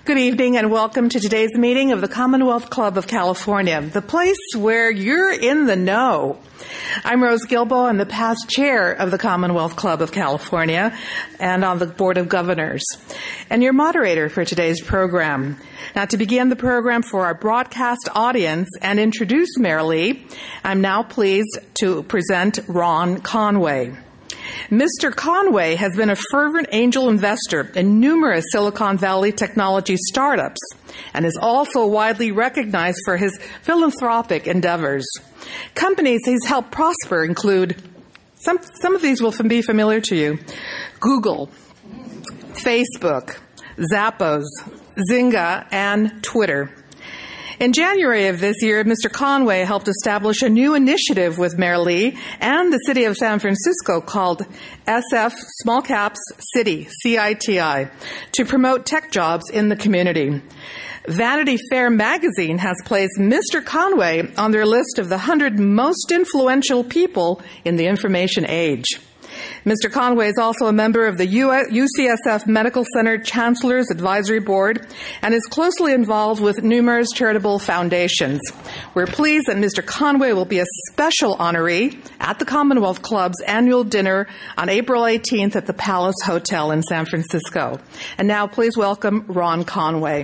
Good evening and welcome to today's meeting of the Commonwealth Club of California, the place where you're in the know. I'm Rose Gilbo. I'm the past chair of the Commonwealth Club of California and on the Board of Governors, and your moderator for today's program. Now, to begin the program for our broadcast audience and introduce Mayor Lee, I'm now pleased to present Ron Conway. Mr. Conway has been a fervent angel investor in numerous Silicon Valley technology startups and is also widely recognized for his philanthropic endeavors. Companies he's helped prosper include, some of these will be familiar to you, Google, Facebook, Zappos, Zynga, and Twitter. In January of this year, Mr. Conway helped establish a new initiative with Mayor Lee and the City of San Francisco called SF Small Caps City, CITI, to promote tech jobs in the community. Vanity Fair magazine has placed Mr. Conway on their list of the 100 most influential people in the information age. Mr. Conway is also a member of the UCSF Medical Center Chancellor's Advisory Board and is closely involved with numerous charitable foundations. We're pleased that Mr. Conway will be a special honoree at the Commonwealth Club's annual dinner on April 18th at the Palace Hotel in San Francisco. And now please welcome Ron Conway.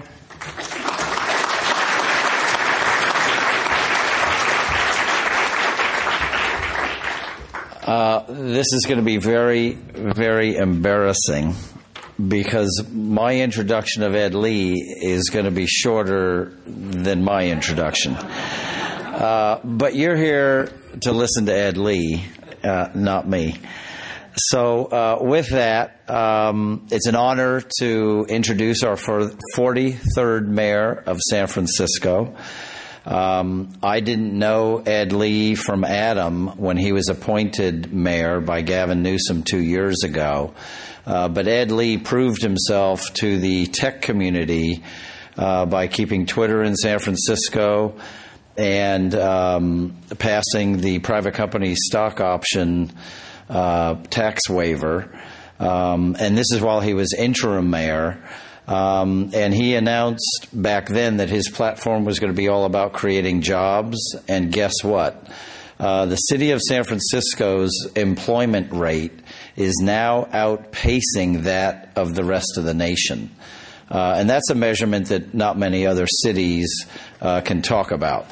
This is going to be very, very embarrassing because my introduction of Ed Lee is going to be shorter than my introduction. But you're here to listen to Ed Lee, not me. So with that, it's an honor to introduce our 43rd mayor of San Francisco. I didn't know Ed Lee from Adam when he was appointed mayor by Gavin Newsom 2 years ago. But Ed Lee proved himself to the tech community by keeping Twitter in San Francisco and passing the private company stock option tax waiver. And this is while he was interim mayor. And he announced back then that his platform was going to be all about creating jobs. And guess what? The city of San Francisco's employment rate is now outpacing that of the rest of the nation. And that's a measurement that not many other cities can talk about.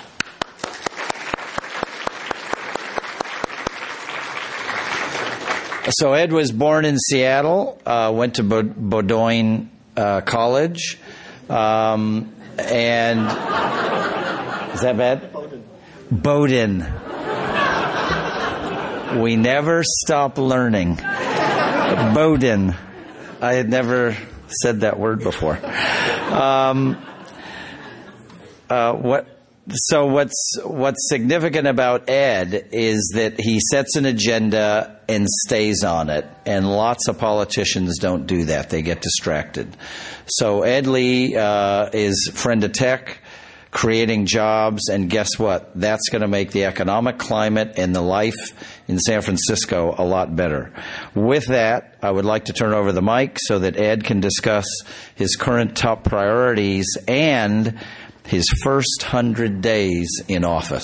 So Ed was born in Seattle, went to Bowdoin College, and is that bad? Bowdoin. We never stop learning. Bowdoin. I had never said that word before. So what's significant about Ed is that he sets an agenda and stays on it, and lots of politicians don't do that. They get distracted. So Ed Lee is friend of tech, creating jobs, and guess what? That's going to make the economic climate and the life in San Francisco a lot better. With that, I would like to turn over the mic so that Ed can discuss his current top priorities and his first 100 days in office.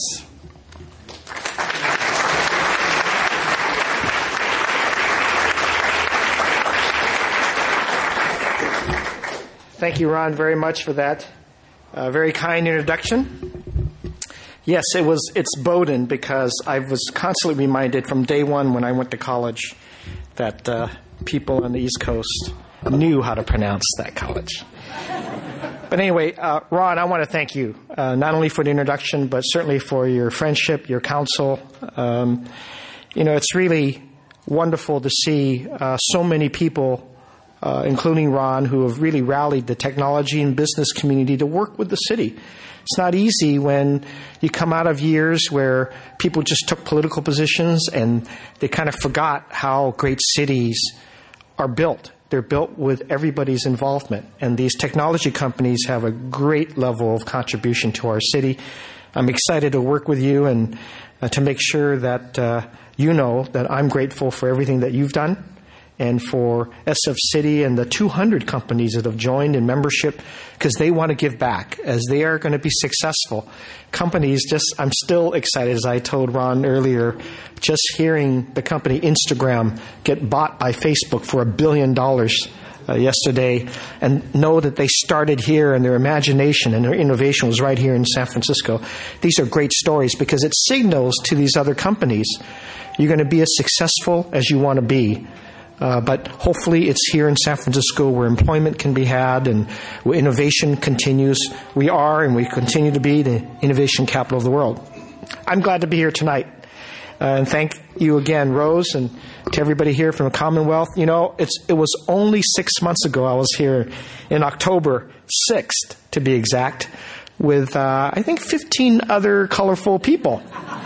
Thank you, Ron, very much for that very kind introduction. Yes, it's Bowdoin because I was constantly reminded from day one when I went to college that people on the East Coast knew how to pronounce that college. But anyway, Ron, I want to thank you, not only for the introduction, but certainly for your friendship, your counsel. It's really wonderful to see so many people, including Ron, who have really rallied the technology and business community to work with the city. It's not easy when you come out of years where people just took political positions and they kind of forgot how great cities are built. They're built with everybody's involvement. And these technology companies have a great level of contribution to our city. I'm excited to work with you and to make sure that you know that I'm grateful for everything that you've done and for SF City and the 200 companies that have joined in membership, because they want to give back as they are going to be successful. Companies, I'm still excited, as I told Ron earlier, just hearing the company Instagram get bought by Facebook for $1 billion yesterday, and know that they started here and their imagination and their innovation was right here in San Francisco. These are great stories because it signals to these other companies you're going to be as successful as you want to be. But hopefully it's here in San Francisco where employment can be had and where innovation continues. We are and we continue to be the innovation capital of the world. I'm glad to be here tonight. And thank you again, Rose, and to everybody here from the Commonwealth. You know, it was only 6 months ago I was here in October 6th, to be exact, with, I think, 15 other colorful people.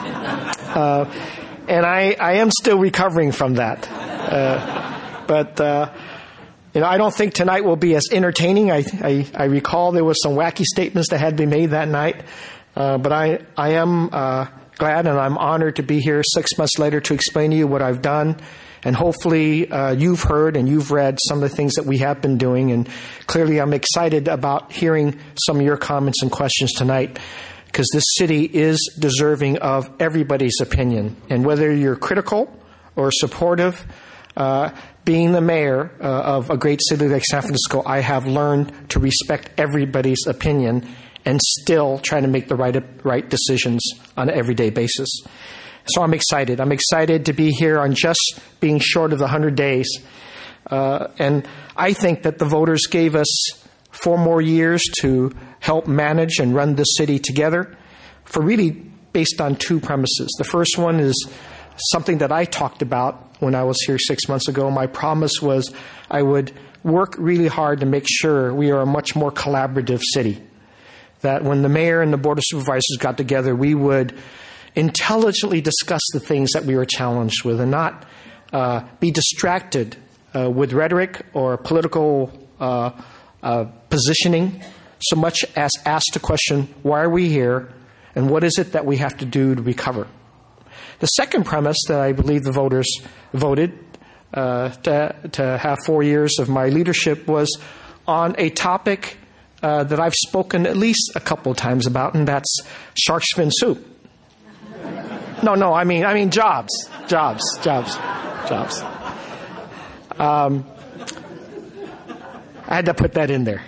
And I am still recovering from that. But I don't think tonight will be as entertaining. I recall there was some wacky statements that had been made that night. But I am glad and I'm honored to be here 6 months later to explain to you what I've done. And hopefully you've heard and you've read some of the things that we have been doing. And clearly I'm excited about hearing some of your comments and questions tonight, because this city is deserving of everybody's opinion. And whether you're critical or supportive, being the mayor of a great city like San Francisco, I have learned to respect everybody's opinion and still try to make the right decisions on an everyday basis. So I'm excited. I'm excited to be here on just being short of the 100 days. And I think that the voters gave us 4 more years to help manage and run this city together for really based on 2 premises. The first one is something that I talked about when I was here 6 months ago. My promise was I would work really hard to make sure we are a much more collaborative city. That when the mayor and the board of supervisors got together, we would intelligently discuss the things that we were challenged with and not be distracted with rhetoric or political positioning, so much as ask the question, why are we here and what is it that we have to do to recover? The second premise that I believe the voters voted to have 4 years of my leadership was on a topic that I've spoken at least a couple of times about, and that's shark's fin soup. No, I mean jobs. I had to put that in there.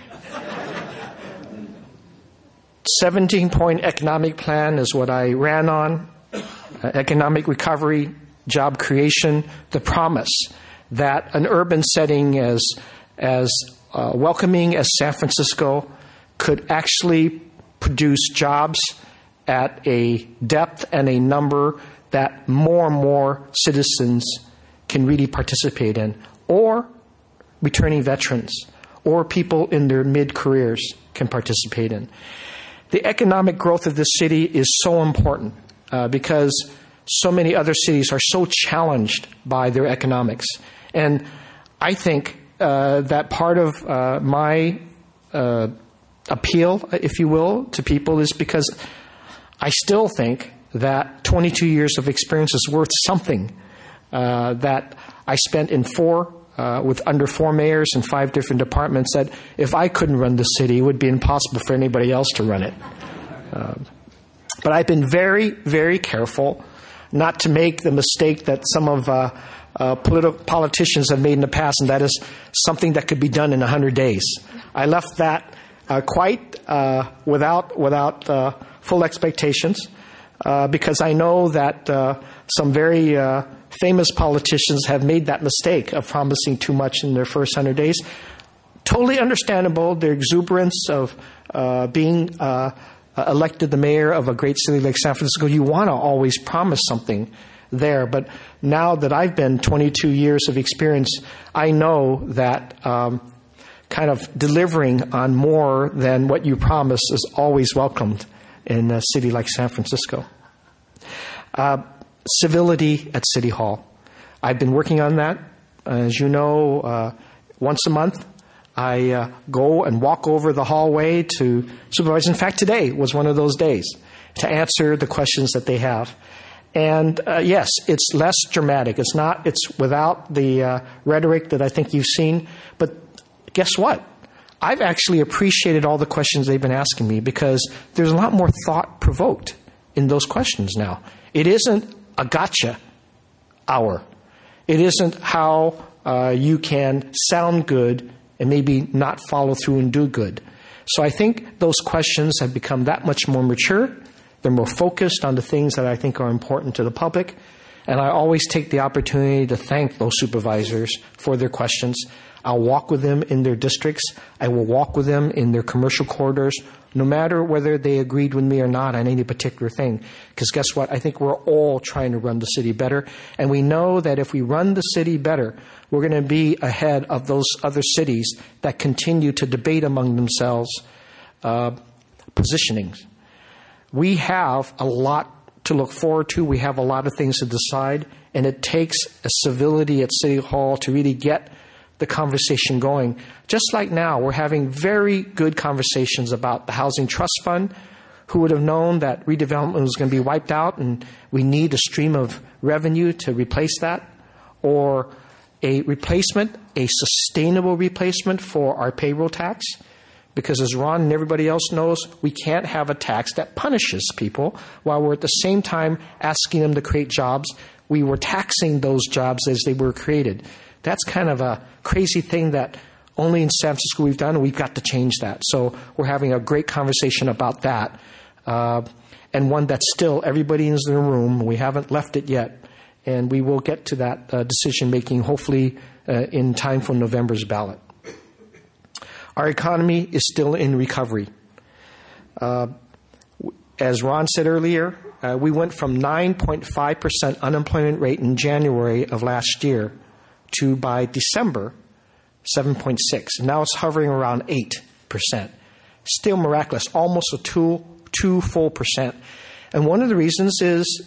17-point economic plan is what I ran on. Economic recovery, job creation, the promise that an urban setting as welcoming as San Francisco could actually produce jobs at a depth and a number that more and more citizens can really participate in, or returning veterans, or people in their mid-careers can participate in. The economic growth of this city is so important because so many other cities are so challenged by their economics. And I think that part of my appeal, if you will, to people is because I still think that 22 years of experience is worth something that I spent in with under 4 mayors and 5 different departments, that if I couldn't run the city, it would be impossible for anybody else to run it. But I've been very, very careful not to make the mistake that some of politicians have made in the past, and that is something that could be done in 100 days. I left that quite without full expectations because I know that some very famous politicians have made that mistake of promising too much in their first 100 days. Totally understandable, their exuberance of being elected the mayor of a great city like San Francisco. You want to always promise something there. But now that I've been 22 years of experience, I know that kind of delivering on more than what you promise is always welcomed in a city like San Francisco. Civility at City Hall. I've been working on that. As you know, once a month, I go and walk over the hallway to supervise. In fact, today was one of those days to answer the questions that they have. And yes, it's less dramatic. It's without the rhetoric that I think you've seen. But guess what? I've actually appreciated all the questions they've been asking me because there's a lot more thought provoked in those questions now. It isn't a gotcha hour. It isn't how you can sound good and maybe not follow through and do good. So I think those questions have become that much more mature. They're more focused on the things that I think are important to the public. And I always take the opportunity to thank those supervisors for their questions. I'll walk with them in their districts. I will walk with them in their commercial corridors, no matter whether they agreed with me or not on any particular thing. Because guess what? I think we're all trying to run the city better. And we know that if we run the city better, we're going to be ahead of those other cities that continue to debate among themselves positionings. We have a lot to look forward to. We have a lot of things to decide. And it takes a civility at City Hall to really get the conversation going. Just like now, we're having very good conversations about the Housing Trust Fund. Who would have known that redevelopment was going to be wiped out and we need a stream of revenue to replace that? Or a replacement, a sustainable replacement for our payroll tax? Because as Ron and everybody else knows, we can't have a tax that punishes people while we're at the same time asking them to create jobs. We were taxing those jobs as they were created. That's kind of a crazy thing that only in San Francisco we've done, and we've got to change that. So we're having a great conversation about that, and one that still everybody is in the room. We haven't left it yet, and we will get to that decision-making hopefully in time for November's ballot. Our economy is still in recovery. As Ron said earlier, we went from 9.5% unemployment rate in January of last year to, by December, 7.6%. And now it's hovering around 8%. Still miraculous, almost a 2 full percent. And one of the reasons is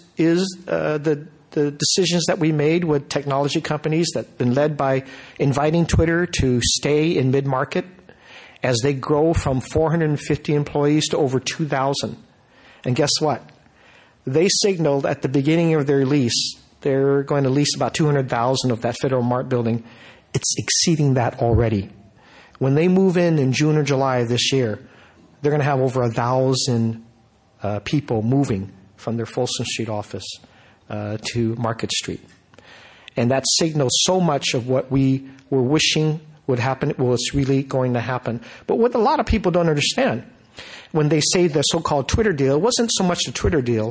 the decisions that we made with technology companies that have been led by inviting Twitter to stay in mid-market as they grow from 450 employees to over 2,000. And guess what? They signaled at the beginning of their lease, they're going to lease about 200,000 of that Federal Mart building. It's exceeding that already. When they move in June or July of this year, they're going to have over 1,000 people moving from their Folsom Street office to Market Street. And that signals so much of what we were wishing would happen. Well, it's really going to happen. But what a lot of people don't understand, when they say the so-called Twitter deal, it wasn't so much the Twitter deal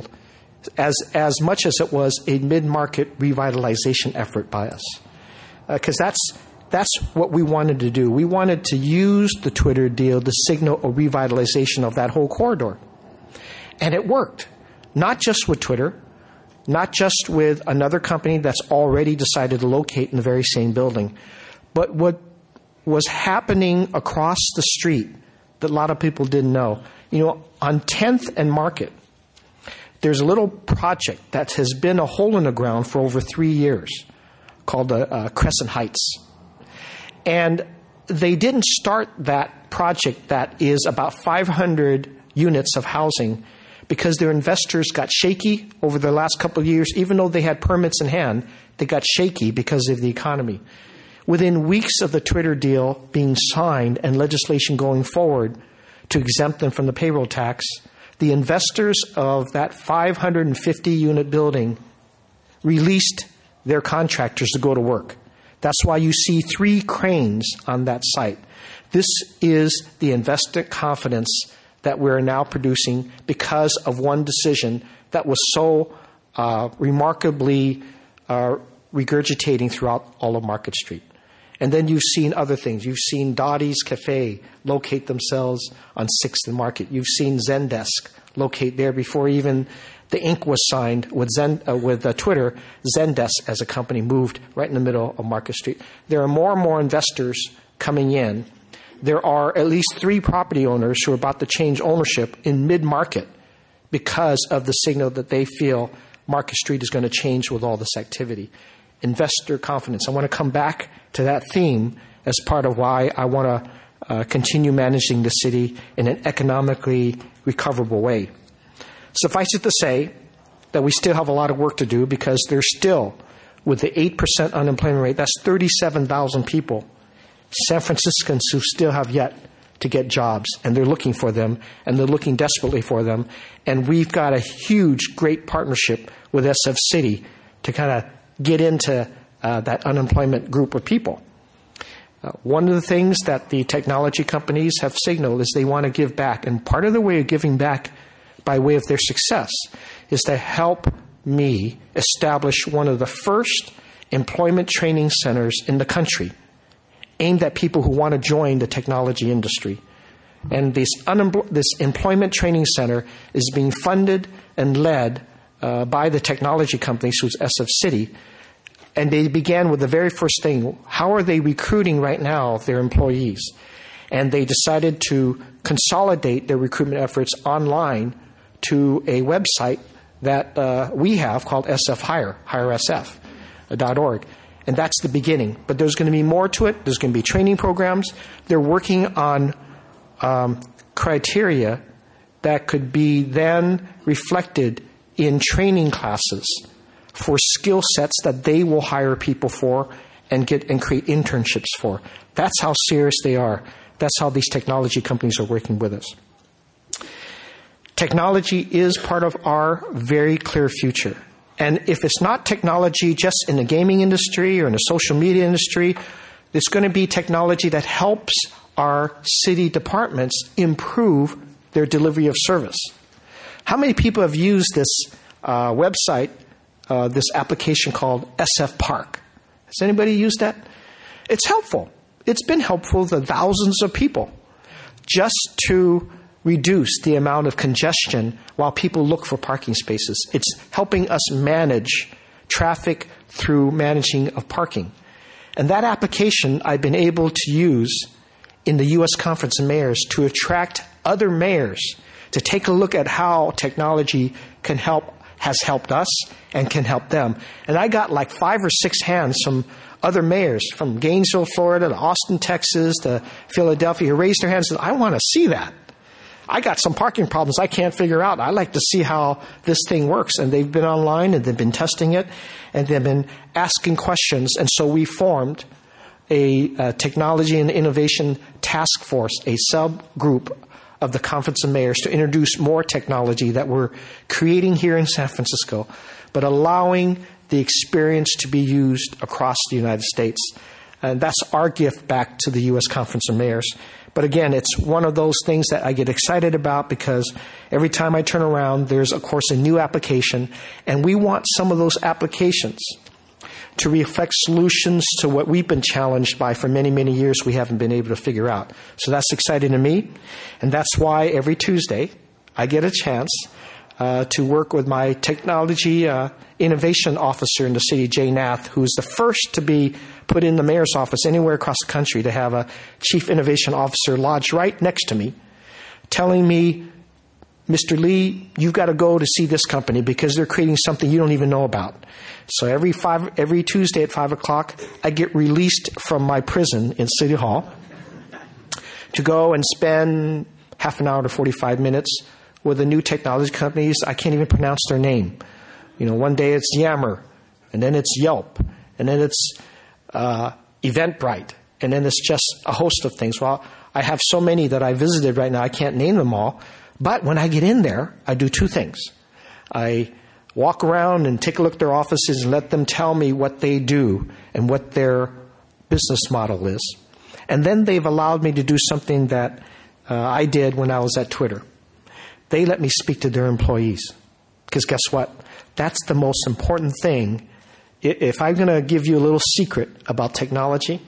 as much as it was a mid-market revitalization effort by us. Because that's what we wanted to do. We wanted to use the Twitter deal to signal a revitalization of that whole corridor. And it worked. Not just with Twitter, not just with another company that's already decided to locate in the very same building, but what was happening across the street that a lot of people didn't know. You know, on 10th and Market, there's a little project that has been a hole in the ground for over 3 years called Crescent Heights. And they didn't start that project that is about 500 units of housing because their investors got shaky over the last couple of years. Even though they had permits in hand, they got shaky because of the economy. Within weeks of the Twitter deal being signed and legislation going forward to exempt them from the payroll tax, the investors of that 550-unit building released their contractors to go to work. That's why you see 3 cranes on that site. This is the investor confidence that we're now producing because of one decision that was so remarkably regurgitating throughout all of Market Street. And then you've seen other things. You've seen Dottie's Cafe locate themselves on 6th and Market. You've seen Zendesk locate there before even the ink was signed with Twitter. Zendesk as a company moved right in the middle of Market Street. There are more and more investors coming in. There are at least 3 property owners who are about to change ownership in mid-market because of the signal that they feel Market Street is going to change with all this activity. Investor confidence. I want to come back to that theme as part of why I want to continue managing the city in an economically recoverable way. Suffice it to say that we still have a lot of work to do because there's still, with the 8% unemployment rate, that's 37,000 people, San Franciscans who still have yet to get jobs, and they're looking for them, and they're looking desperately for them. And we've got a huge, great partnership with SF City to kind of get into that unemployment group of people. One of the things that the technology companies have signaled is they want to give back. And part of the way of giving back by way of their success is to help me establish one of the first employment training centers in the country aimed at people who want to join the technology industry. And this employment training center is being funded and led by the technology companies, who's SF City. And they began with the very first thing: how are they recruiting right now their employees? And they decided to consolidate their recruitment efforts online to a website that we have called SF Hire, hiresf.org. And that's the beginning. But there's going to be more to it. There's going to be training programs. They're working on criteria that could be then reflected in training classes for skill sets that they will hire people for and create internships for. That's how serious they are. That's how these technology companies are working with us. Technology is part of our very clear future. And if it's not technology just in the gaming industry or in the social media industry, it's going to be technology that helps our city departments improve their delivery of service. How many people have used this website, this application called SF Park? Has anybody used that? It's helpful. It's been helpful to thousands of people just to reduce the amount of congestion while people look for parking spaces. It's helping us manage traffic through managing of parking. And that application I've been able to use in the U.S. Conference of Mayors to attract other mayors to take a look at how technology has helped us and can help them. And I got like 5 or 6 hands from other mayors from Gainesville, Florida, to Austin, Texas, to Philadelphia, who raised their hands and said, I want to see that. I got some parking problems I can't figure out. I'd like to see how this thing works. And they've been online and they've been testing it and they've been asking questions. And so we formed a technology and innovation task force, a subgroup of the Conference of Mayors, to introduce more technology that we're creating here in San Francisco, but allowing the experience to be used across the United States. And that's our gift back to the U.S. Conference of Mayors. But again, it's one of those things that I get excited about because every time I turn around, there's, of course, a new application. And we want some of those applications to reflect solutions to what we've been challenged by for many, many years we haven't been able to figure out. So that's exciting to me. And that's why every Tuesday I get a chance to work with my technology innovation officer in the city, Jay Nath, who's the first to be put in the mayor's office anywhere across the country to have a chief innovation officer lodged right next to me, telling me, Mr. Lee, you've got to go to see this company because they're creating something you don't even know about. So every Tuesday at 5 o'clock, I get released from my prison in City Hall to go and spend half an hour to 45 minutes with the new technology companies. I can't even pronounce their name. One day it's Yammer, and then it's Yelp, and then it's Eventbrite, and then it's just a host of things. Well, I have so many that I visited right now, I can't name them all. But when I get in there, I do 2 things. I walk around and take a look at their offices and let them tell me what they do and what their business model is. And then they've allowed me to do something that I did when I was at Twitter. They let me speak to their employees. Because guess what? That's the most important thing. If I'm going to give you a little secret about technology,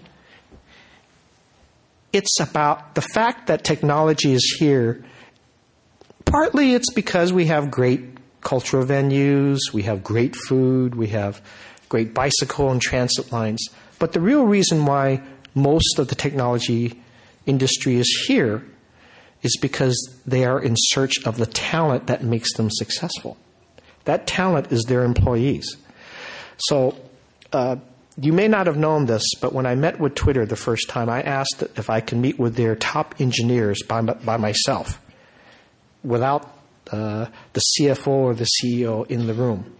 it's about the fact that technology is here. Partly it's because we have great cultural venues, we have great food, we have great bicycle and transit lines. But the real reason why most of the technology industry is here is because they are in search of the talent that makes them successful. That talent is their employees. So you may not have known this, but when I met with Twitter the first time, I asked if I could meet with their top engineers by myself, without the CFO or the CEO in the room.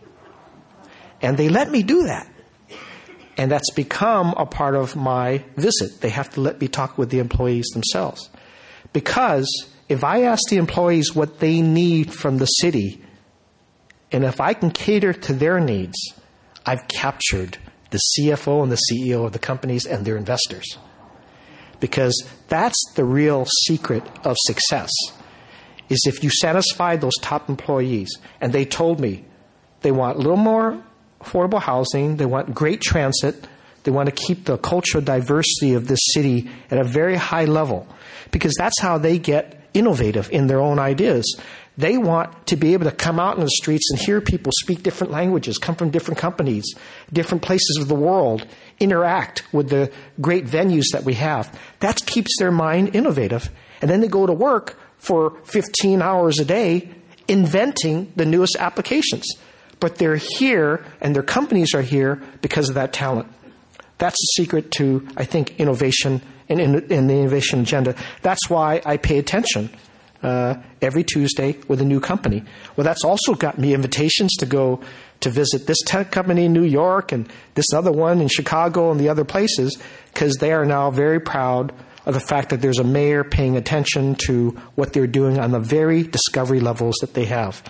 And they let me do that. And that's become a part of my visit. They have to let me talk with the employees themselves. Because if I ask the employees what they need from the city, and if I can cater to their needs, I've captured the CFO and the CEO of the companies and their investors. Because that's the real secret of success, is if you satisfy those top employees, and they told me they want a little more affordable housing, they want great transit, they want to keep the cultural diversity of this city at a very high level, because that's how they get innovative in their own ideas. They want to be able to come out in the streets and hear people speak different languages, come from different companies, different places of the world, interact with the great venues that we have. That keeps their mind innovative. And then they go to work for 15 hours a day inventing the newest applications. But they're here, and their companies are here because of that talent. That's the secret to, I think, innovation and in the innovation agenda. That's why I pay attention every Tuesday with a new company. Well, that's also got me invitations to go to visit this tech company in New York and this other one in Chicago and the other places, because they are now very proud of the fact that there's a mayor paying attention to what they're doing on the very discovery levels that they have.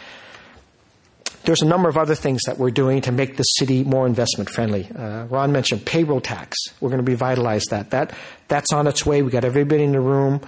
There's a number of other things that we're doing to make the city more investment friendly. Ron mentioned payroll tax. We're going to revitalize that. That's on its way. We got everybody in the room.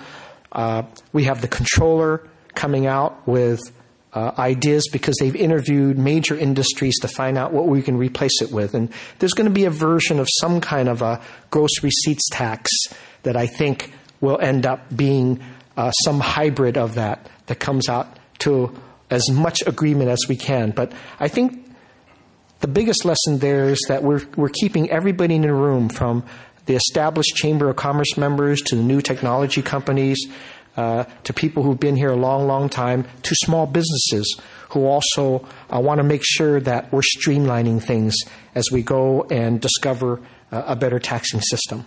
We have the controller coming out with ideas because they've interviewed major industries to find out what we can replace it with. And there's going to be a version of some kind of a gross receipts tax that I think will end up being some hybrid of that comes out to as much agreement as we can. But I think the biggest lesson there is that we're keeping everybody in the room, from the established Chamber of Commerce members to the new technology companies, to people who've been here a long, long time, to small businesses who also want to make sure that we're streamlining things as we go and discover a better taxing system.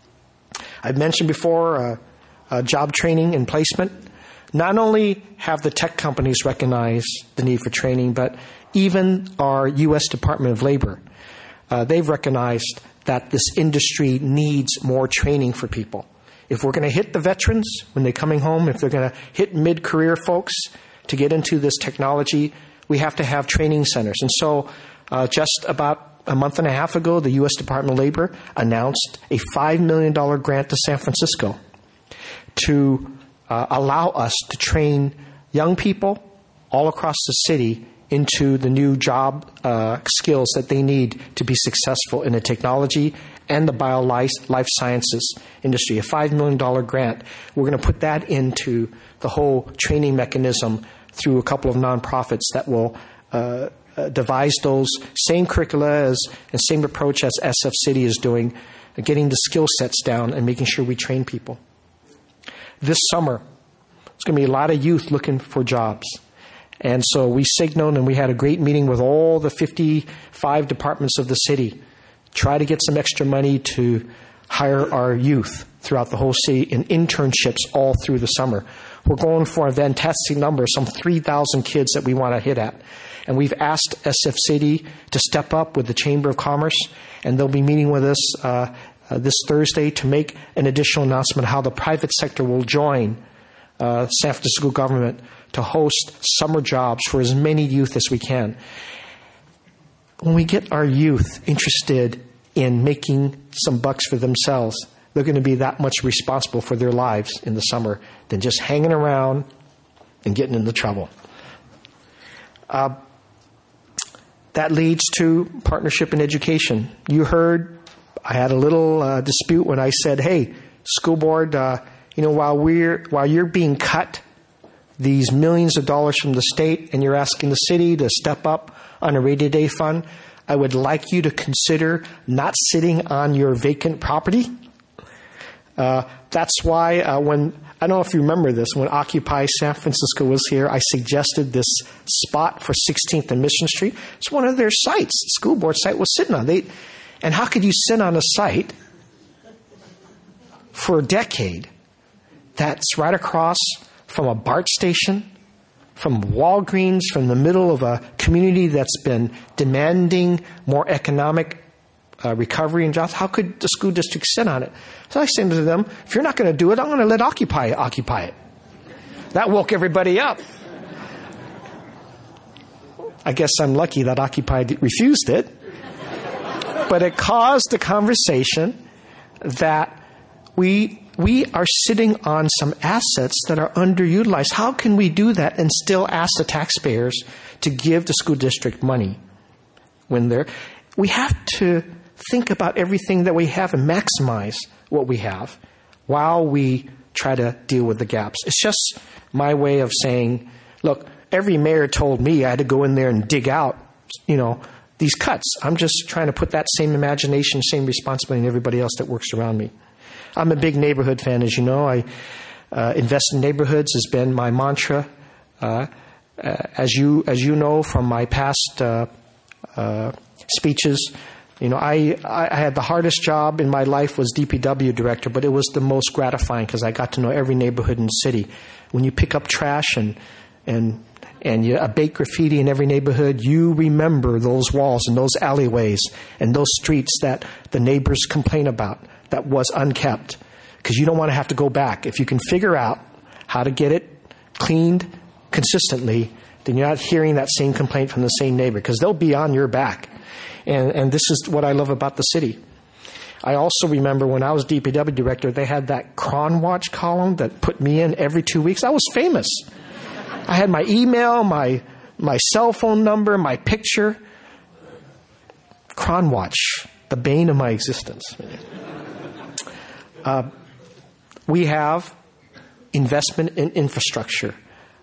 I've mentioned before job training and placement. Not only have the tech companies recognized the need for training, but even our U.S. Department of Labor, they've recognized that this industry needs more training for people. If we're going to hit the veterans when they're coming home, if they're going to hit mid-career folks to get into this technology, we have to have training centers. And so just about a month and a half ago, the U.S. Department of Labor announced a $5 million grant to San Francisco to allow us to train young people all across the city into the new job skills that they need to be successful in the technology and the life sciences industry. A $5 million grant. We're going to put that into the whole training mechanism through a couple of nonprofits that will devise those same curricula and same approach as SF City is doing, getting the skill sets down and making sure we train people. This summer, there's going to be a lot of youth looking for jobs. And so we signaled, and we had a great meeting with all the 55 departments of the city, try to get some extra money to hire our youth throughout the whole city in internships all through the summer. We're going for a fantastic number, some 3,000 kids that we want to hit at. And we've asked SF City to step up with the Chamber of Commerce, and they'll be meeting with us this Thursday to make an additional announcement how the private sector will join San Francisco government to host summer jobs for as many youth as we can. When we get our youth interested in making some bucks for themselves, they're going to be that much responsible for their lives in the summer than just hanging around and getting into trouble. That leads to partnership in education. You heard I had a little dispute when I said, hey, school board, while you're being cut these millions of dollars from the state and you're asking the city to step up on a rainy day fund, I would like you to consider not sitting on your vacant property. That's why I don't know if you remember this, when Occupy San Francisco was here, I suggested this spot for 16th and Mission Street. It's one of their sites. The school board site was sitting on. And how could you sit on a site for a decade that's right across from a BART station, from Walgreens, from the middle of a community that's been demanding more economic recovery and jobs. How could the school district sit on it? So I said to them, if you're not going to do it, I'm going to let Occupy it. That woke everybody up. I guess I'm lucky that Occupy refused it. But it caused the conversation that we are sitting on some assets that are underutilized. How can we do that and still ask the taxpayers to give the school district money when we have to think about everything that we have and maximize what we have while we try to deal with the gaps. It's just my way of saying, look, every mayor told me I had to go in there and dig out, these cuts. I'm just trying to put that same imagination, same responsibility in everybody else that works around me. I'm a big neighborhood fan, as you know. I invest in neighborhoods has been my mantra. As you know from my past speeches, I had the hardest job in my life was DPW director, but it was the most gratifying because I got to know every neighborhood in the city. When you pick up trash and you abate graffiti in every neighborhood, you remember those walls and those alleyways and those streets that the neighbors complain about that was unkept, because you don't want to have to go back. If you can figure out how to get it cleaned consistently, then you're not hearing that same complaint from the same neighbor, because they'll be on your back. And this is what I love about the city. I also remember when I was DPW director, they had that Cronwatch column that put me in every 2 weeks. I was famous. I had my email, my cell phone number, my picture. Cronwatch, the bane of my existence. We have investment in infrastructure.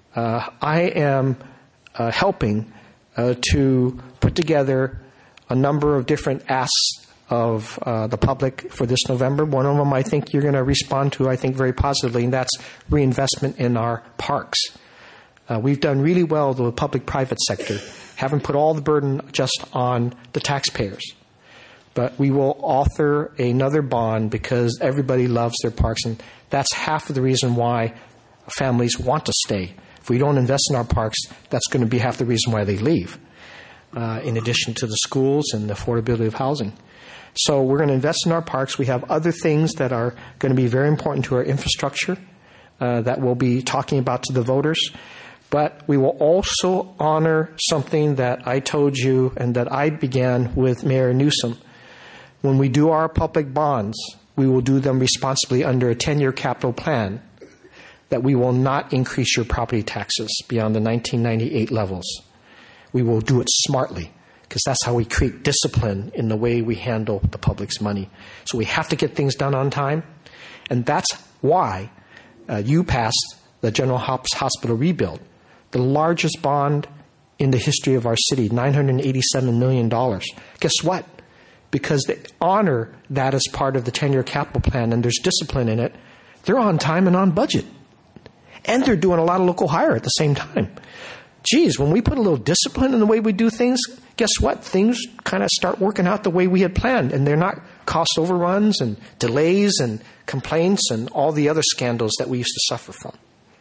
I am helping to put together a number of different asks of the public for this November. One of them I think you're going to respond to, I think, very positively, and that's reinvestment in our parks. We've done really well with the public-private sector, haven't put all the burden just on the taxpayers. But we will author another bond because everybody loves their parks, and that's half of the reason why families want to stay. If we don't invest in our parks, that's going to be half the reason why they leave, in addition to the schools and the affordability of housing. So we're going to invest in our parks. We have other things that are going to be very important to our infrastructure that we'll be talking about to the voters. But we will also honor something that I told you and that I began with Mayor Newsom. When we do our public bonds, we will do them responsibly under a 10-year capital plan, that we will not increase your property taxes beyond the 1998 levels. We will do it smartly, because that's how we create discipline in the way we handle the public's money. So we have to get things done on time, and that's why you passed the General Hospital rebuild, the largest bond in the history of our city, $987 million. Guess what? Because they honor that as part of the 10-year capital plan and there's discipline in it, they're on time and on budget. And they're doing a lot of local hire at the same time. Geez, when we put a little discipline in the way we do things, guess what? Things kind of start working out the way we had planned, and they're not cost overruns and delays and complaints and all the other scandals that we used to suffer from.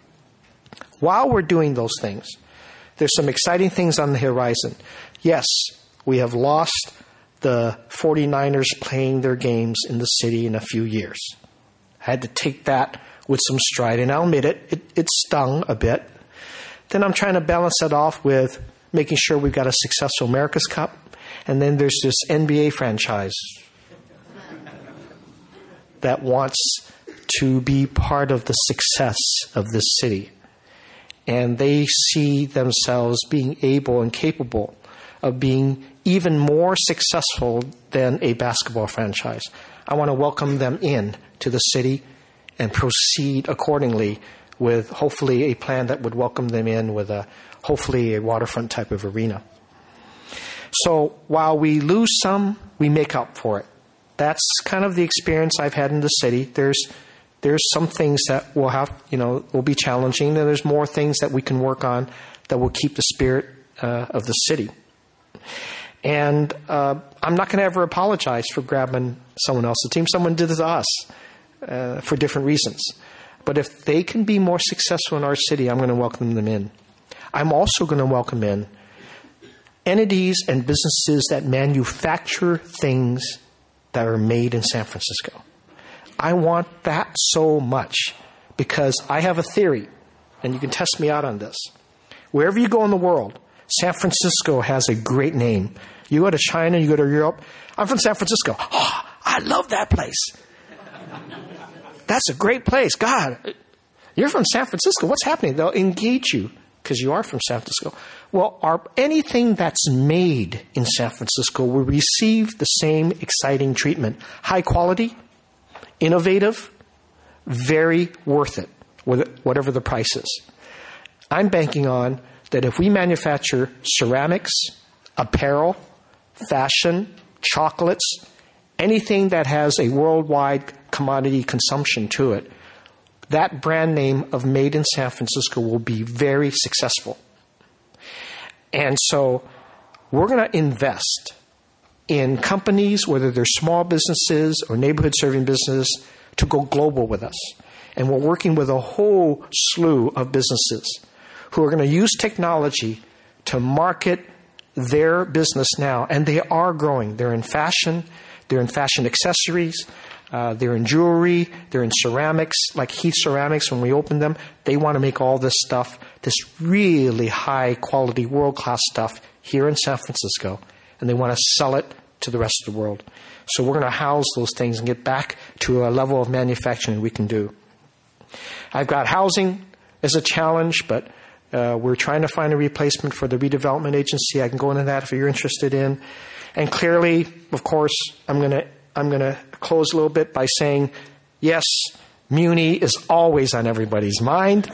While we're doing those things, there's some exciting things on the horizon. Yes, we have lost the 49ers playing their games in the city in a few years. I had to take that with some stride, and I'll admit it stung a bit. Then I'm trying to balance that off with making sure we've got a successful America's Cup, and then there's this NBA franchise that wants to be part of the success of this city. And they see themselves being able and capable of being even more successful than a basketball franchise. I want to welcome them in to the city and proceed accordingly with hopefully a plan that would welcome them in with hopefully a waterfront type of arena. So while we lose some, we make up for it. That's kind of the experience I've had in the city. There's some things that will have, will be challenging, and there's more things that we can work on that will keep the spirit of the city. And I'm not going to ever apologize for grabbing someone else's team. Someone did it to us for different reasons. But if they can be more successful in our city, I'm going to welcome them in. I'm also going to welcome in entities and businesses that manufacture things that are made in San Francisco. I want that so much because I have a theory, and you can test me out on this. Wherever you go in the world, San Francisco has a great name. You go to China, you go to Europe. I'm from San Francisco. Oh, I love that place. That's a great place. God, you're from San Francisco. What's happening? They'll engage you because you are from San Francisco. Well, anything that's made in San Francisco will receive the same exciting treatment. High quality, innovative, very worth it, whatever the price is. I'm banking on that if we manufacture ceramics, apparel, fashion, chocolates, anything that has a worldwide commodity consumption to it, that brand name of Made in San Francisco will be very successful. And so we're going to invest in companies, whether they're small businesses or neighborhood serving business, to go global with us. And we're working with a whole slew of businesses who are going to use technology to market their business now. And they are growing. They're in fashion accessories, they're in jewelry, they're in ceramics, like Heath Ceramics. When we open them, they want to make all this stuff, this really high quality, world-class stuff here in San Francisco, and they want to sell it to the rest of the world. So we're going to house those things and get back to a level of manufacturing we can do. I've got housing as a challenge, but we're trying to find a replacement for the redevelopment agency. I can go into that if you're interested in. And clearly, of course, I'm going to close a little bit by saying, yes, Muni is always on everybody's mind.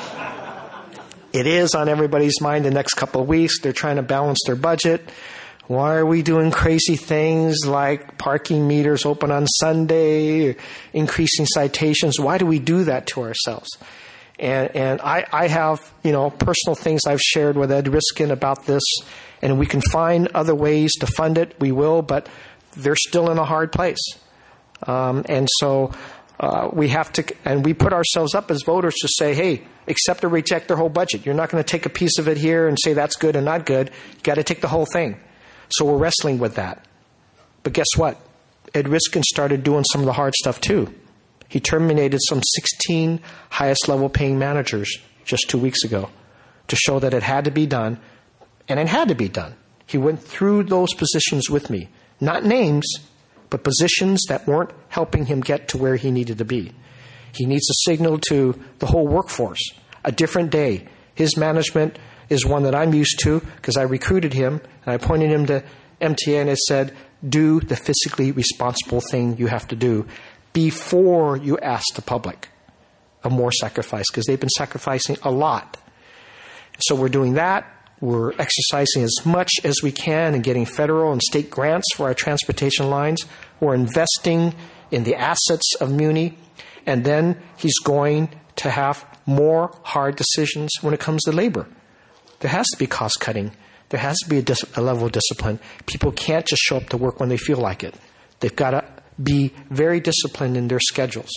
It is on everybody's mind the next couple of weeks. They're trying to balance their budget. Why are we doing crazy things like parking meters open on Sunday, or increasing citations? Why do we do that to ourselves? And I have, personal things I've shared with Ed Riskin about this, and we can find other ways to fund it. We will, but they're still in a hard place. And so we have to, and we put ourselves up as voters to say, hey, accept or reject their whole budget. You're not going to take a piece of it here and say that's good and not good. You got to take the whole thing. So we're wrestling with that. But guess what? Ed Riskin started doing some of the hard stuff too. He terminated some 16 highest level paying managers just 2 weeks ago to show that it had to be done, and it had to be done. He went through those positions with me. Not names, but positions that weren't helping him get to where he needed to be. He needs to signal to the whole workforce, a different day. His management is one that I'm used to because I recruited him and I pointed him to MTA and I said, do the fiscally responsible thing you have to do before you ask the public of more sacrifice, because they've been sacrificing a lot. So we're doing that. We're exercising as much as we can and getting federal and state grants for our transportation lines. We're investing in the assets of Muni. And then he's going to have more hard decisions when it comes to labor. There has to be cost cutting. There has to be a level of discipline. People can't just show up to work when they feel like it. They've got to be very disciplined in their schedules.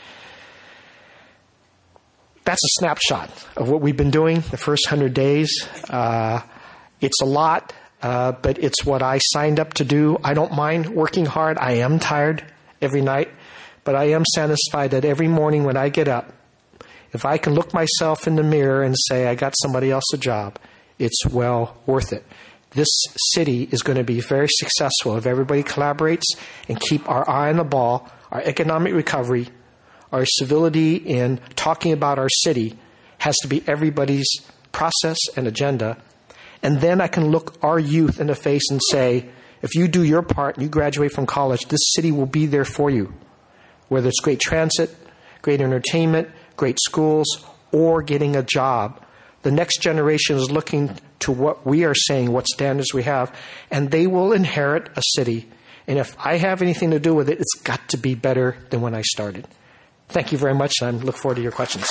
That's a snapshot of what we've been doing the first 100 days. It's a lot, but it's what I signed up to do. I don't mind working hard. I am tired every night, but I am satisfied that every morning when I get up, if I can look myself in the mirror and say, I got somebody else a job, it's well worth it. This city is going to be very successful if everybody collaborates and keep our eye on the ball. Our economic recovery, our civility in talking about our city has to be everybody's process and agenda. And then I can look our youth in the face and say, if you do your part and you graduate from college, this city will be there for you. Whether it's great transit, great entertainment, great schools, or getting a job. The next generation is looking to what we are saying, what standards we have, and they will inherit a city. And if I have anything to do with it, it's got to be better than when I started. Thank you very much, and I look forward to your questions.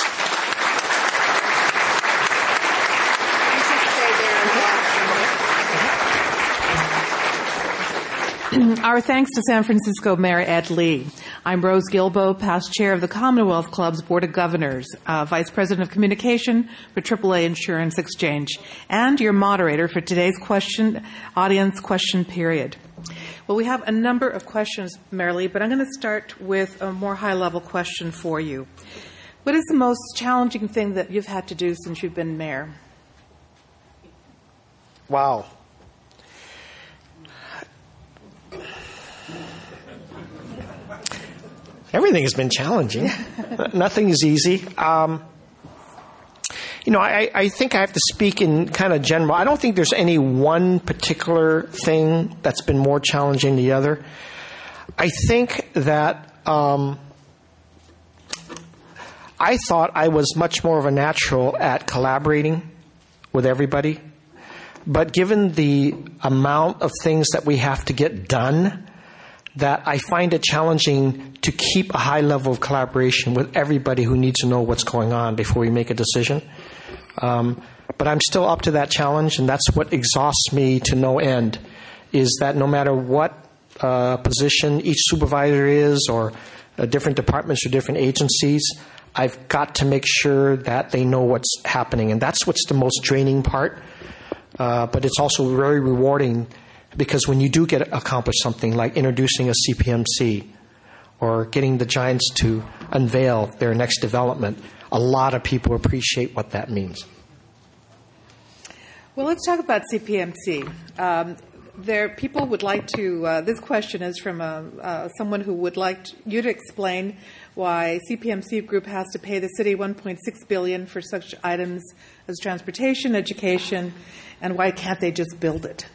Our thanks to San Francisco Mayor Ed Lee. I'm Rose Gilbo, past chair of the Commonwealth Club's Board of Governors, Vice President of Communication for AAA Insurance Exchange, and your moderator for today's audience question period. Well, we have a number of questions, Mayor Lee, but I'm going to start with a more high-level question for you. What is the most challenging thing that you've had to do since you've been mayor? Wow. Everything has been challenging. Nothing is easy. I think I have to speak in kind of general. I don't think there's any one particular thing that's been more challenging than the other. I think that I thought I was much more of a natural at collaborating with everybody. But given the amount of things that we have to get done, that I find it challenging to keep a high level of collaboration with everybody who needs to know what's going on before we make a decision. But I'm still up to that challenge, and that's what exhausts me to no end, is that no matter what position each supervisor is or different departments or different agencies, I've got to make sure that they know what's happening. And that's what's the most draining part. But it's also very rewarding, because when you do accomplish something like introducing a CPMC or getting the Giants to unveil their next development, a lot of people appreciate what that means. Well, let's talk about CPMC. People would like to, this question is from someone who would like you to explain why CPMC Group has to pay the city $1.6 billion for such items as transportation, education, and why can't they just build it?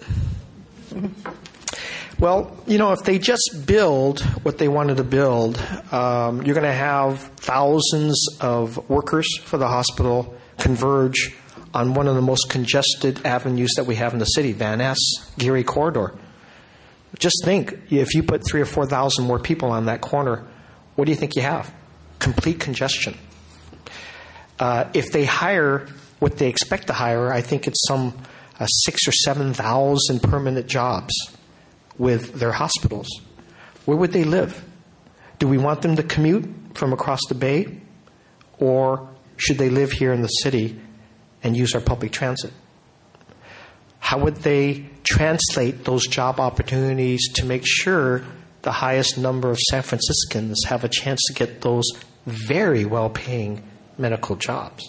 Well, if they just build what they wanted to build, you're going to have thousands of workers for the hospital converge on one of the most congested avenues that we have in the city, Van Ness, Geary corridor. Just think, if you put 3,000 or 4,000 more people on that corner, what do you think you have? Complete congestion. If they hire what they expect to hire, I think it's some 6,000 or 7,000 permanent jobs with their hospitals. Where would they live? Do we want them to commute from across the bay? Or should they live here in the city and use our public transit? How would they translate those job opportunities to make sure the highest number of San Franciscans have a chance to get those very well-paying medical jobs?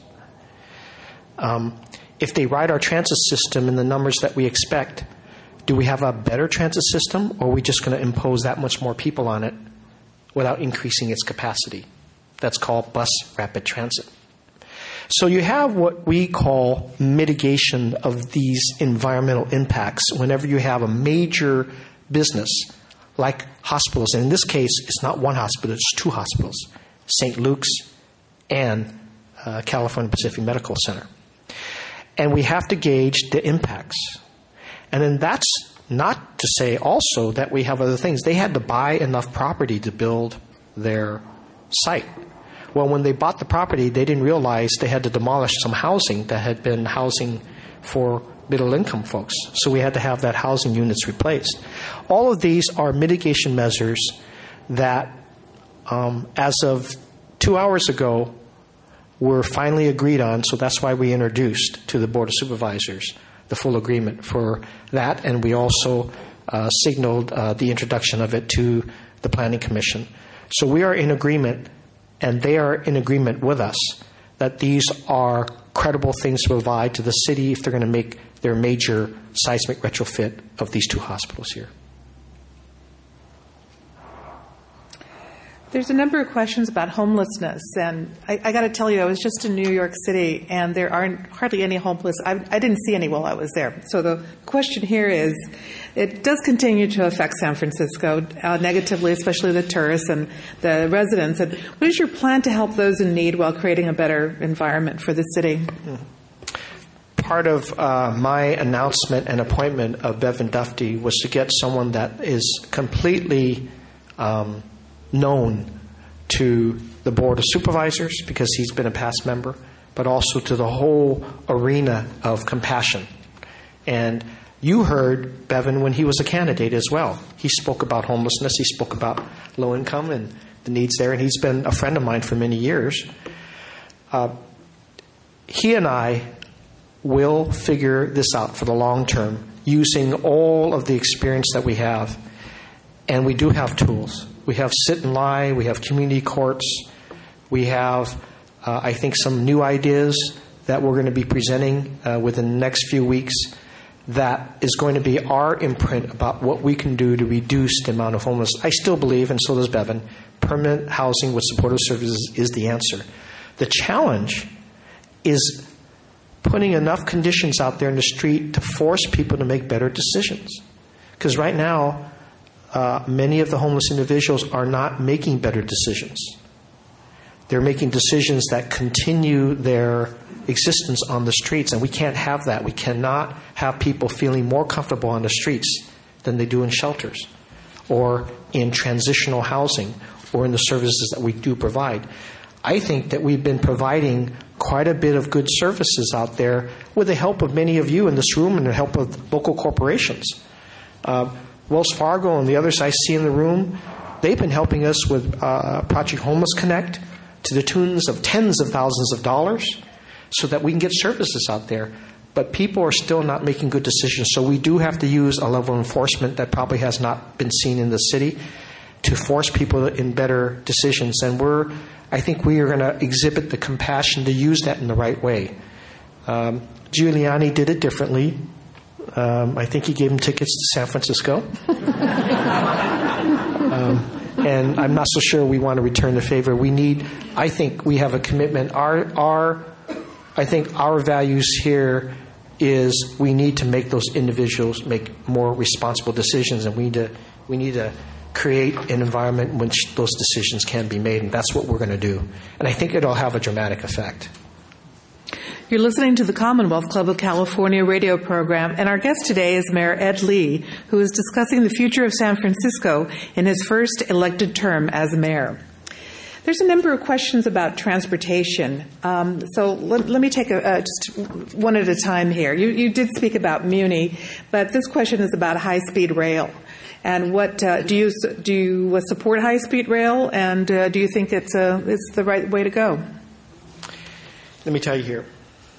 If they ride our transit system in the numbers that we expect, do we have a better transit system, or are we just going to impose that much more people on it without increasing its capacity? That's called bus rapid transit. So you have what we call mitigation of these environmental impacts whenever you have a major business like hospitals. And in this case, it's not one hospital, it's two hospitals, St. Luke's and California Pacific Medical Center. And we have to gauge the impacts. And then that's not to say also that we have other things. They had to buy enough property to build their site. Well, when they bought the property, they didn't realize they had to demolish some housing that had been housing for middle-income folks. So we had to have that housing units replaced. All of these are mitigation measures that, as of 2 hours ago, were finally agreed on. So that's why we introduced to the Board of Supervisors the full agreement for that. And we also signaled the introduction of it to the Planning Commission. So we are in agreement, and they are in agreement with us, that these are credible things to provide to the city if they're going to make their major seismic retrofit of these two hospitals here. There's a number of questions about homelessness, and I got to tell you, I was just in New York City, and there aren't hardly any homeless. I didn't see any while I was there. So the question here is, it does continue to affect San Francisco negatively, especially the tourists and the residents. And what is your plan to help those in need while creating a better environment for the city? Part of my announcement and appointment of Bevan Dufty was to get someone that is completely known to the Board of Supervisors, because he's been a past member, but also to the whole arena of compassion. And You heard Bevan when he was a candidate as well. He spoke about homelessness. He spoke about low income and the needs there, and he's been a friend of mine for many years. He and I will figure this out for the long term using all of the experience that we have. And we do have tools. We have sit and lie. We have community courts. We have, I think, some new ideas that we're going to be presenting within the next few weeks that is going to be our imprint about what we can do to reduce the amount of homelessness. I still believe, and so does Bevan, permanent housing with supportive services is the answer. The challenge is putting enough conditions out there in the street to force people to make better decisions. Because right now, many of the homeless individuals are not making better decisions. They're making decisions that continue their existence on the streets, and we can't have that. We cannot have people feeling more comfortable on the streets than they do in shelters or in transitional housing or in the services that we do provide. I think that we've been providing quite a bit of good services out there with the help of many of you in this room and the help of local corporations. Wells Fargo and the others I see in the room, they've been helping us with Project Homeless Connect to the tunes of tens of thousands of dollars so that we can get services out there. But people are still not making good decisions, so we do have to use a level of enforcement that probably has not been seen in the city to force people in better decisions. And I think we are going to exhibit the compassion to use that in the right way. Giuliani did it differently. I think he gave him tickets to San Francisco. And I'm not so sure we want to return the favor. I think we have a commitment. I think our values here is we need to make those individuals make more responsible decisions, and we need to create an environment in which those decisions can be made, and that's what we're going to do. And I think it'll have a dramatic effect. You're listening to the Commonwealth Club of California radio program, and our guest today is Mayor Ed Lee, who is discussing the future of San Francisco in his first elected term as mayor. There's a number of questions about transportation, so let me take just one at a time here. You did speak about Muni, but this question is about high-speed rail. And what do you support high-speed rail, and do you think it's the right way to go? Let me tell you here.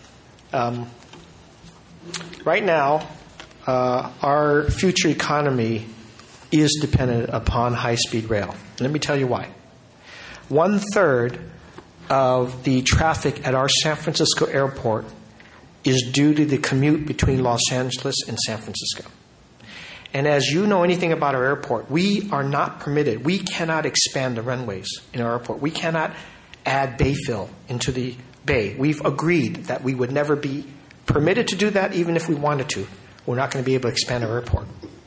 Right now, our future economy is dependent upon high-speed rail. Let me tell you why. 1/3 of the traffic at our San Francisco airport is due to the commute between Los Angeles and San Francisco. And as you know anything about our airport, we are not permitted. We cannot expand the runways in our airport. We cannot add bay fill into the bay. We've agreed that we would never be permitted to do that even if we wanted to. We're not going to be able to expand our airport.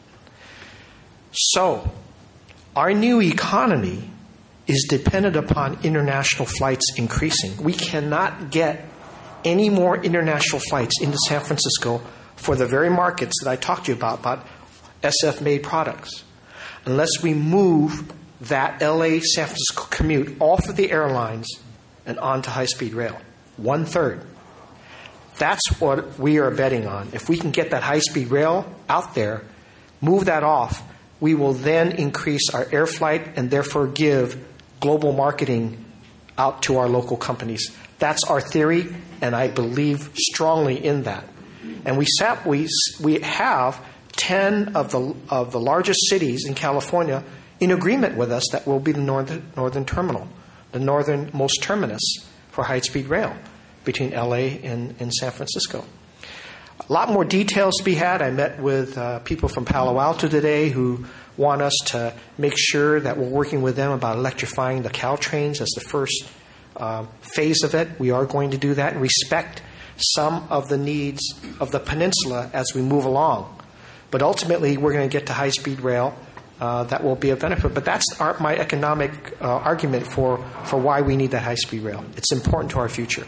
So, our new economy is dependent upon international flights increasing. We cannot get any more international flights into San Francisco for the very markets that I talked to you about SF-made products, unless we move that LA-San Francisco commute off of the airlines and onto high-speed rail. 1/3. That's what we are betting on. If we can get that high-speed rail out there, move that off, we will then increase our air flight and therefore give global marketing out to our local companies. That's our theory, and I believe strongly in that. And we have 10 of the largest cities in California in agreement with us that will be the northern terminal, the northernmost terminus for high-speed rail between LA and San Francisco. A lot more details to be had. I met with people from Palo Alto today who want us to make sure that we're working with them about electrifying the Caltrains as the first phase of it. We are going to do that and respect some of the needs of the peninsula as we move along. But ultimately, we're going to get to high-speed rail. That will be a benefit. But that's my economic argument for why we need that high-speed rail. It's important to our future.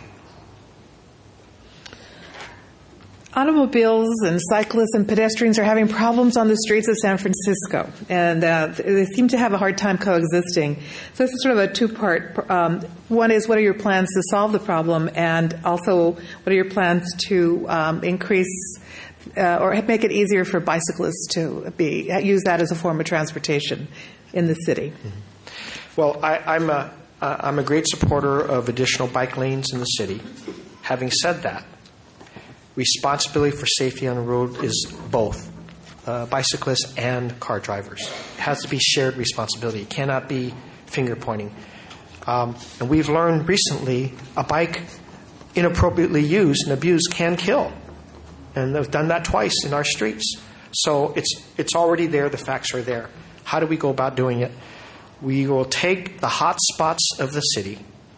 Automobiles and cyclists and pedestrians are having problems on the streets of San Francisco, and they seem to have a hard time coexisting. So this is sort of a two-part. One is, what are your plans to solve the problem, and also what are your plans to increase or make it easier for bicyclists to use that as a form of transportation in the city? Well, I'm a great supporter of additional bike lanes in the city. Having said that, responsibility for safety on the road is both bicyclists and car drivers. It has to be shared responsibility. It cannot be finger pointing. And we've learned recently a bike inappropriately used and abused can kill. And they've done that twice in our streets. So it's already there. The facts are there. How do we go about doing it? We will take the hot spots of the city,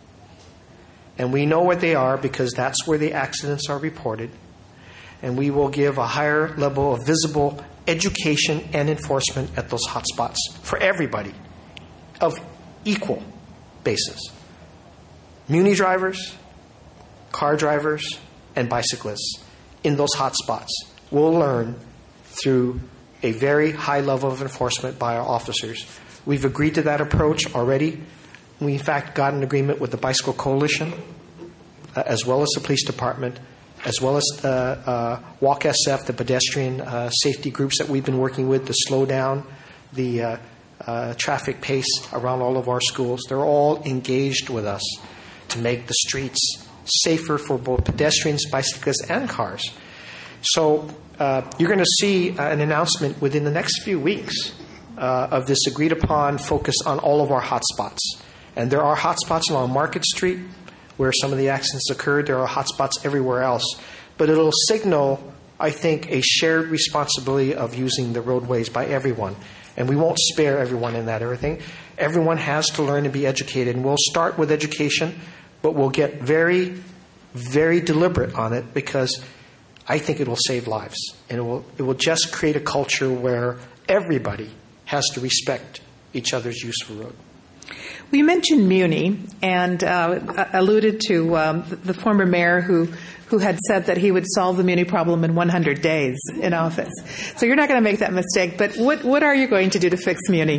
and we know what they are because that's where the accidents are reported, and we will give a higher level of visible education and enforcement at those hot spots for everybody of equal basis. Muni drivers, car drivers, and bicyclists in those hot spots will learn through a very high level of enforcement by our officers. We've agreed to that approach already. We, in fact, got an agreement with the Bicycle Coalition, as well as the police department, as well as the Walk SF, the pedestrian safety groups that we've been working with to slow down the traffic pace around all of our schools. They're all engaged with us to make the streets safer for both pedestrians, bicyclists, and cars. So you're going to see an announcement within the next few weeks of this agreed-upon focus on all of our hotspots. And there are hotspots along Market Street where some of the accidents occurred. There are hotspots everywhere else. But it'll signal, I think, a shared responsibility of using the roadways by everyone. And we won't spare everyone in that everything. Everyone has to learn and be educated. And we'll start with education, but we'll get very, very deliberate on it because I think it will save lives. And it will just create a culture where everybody has to respect each other's use of the road. We mentioned Muni and alluded to the former mayor who had said that he would solve the Muni problem in 100 days in office. So you're not going to make that mistake, but what are you going to do to fix Muni?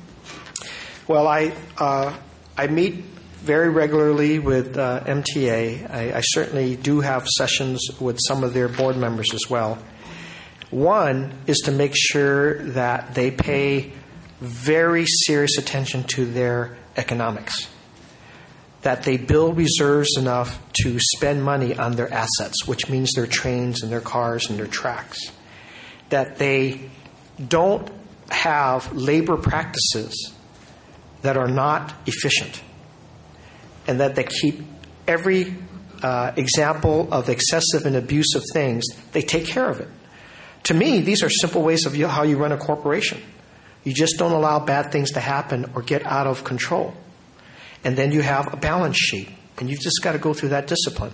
Well, I meet very regularly with MTA. I certainly do have sessions with some of their board members as well. One is to make sure that they pay very serious attention to their economics, that they build reserves enough to spend money on their assets, which means their trains and their cars and their tracks, that they don't have labor practices that are not efficient, and that they keep every example of excessive and abusive things, they take care of it. To me, these are simple ways of how you run a corporation. You just don't allow bad things to happen or get out of control. And then you have a balance sheet, and you've just got to go through that discipline.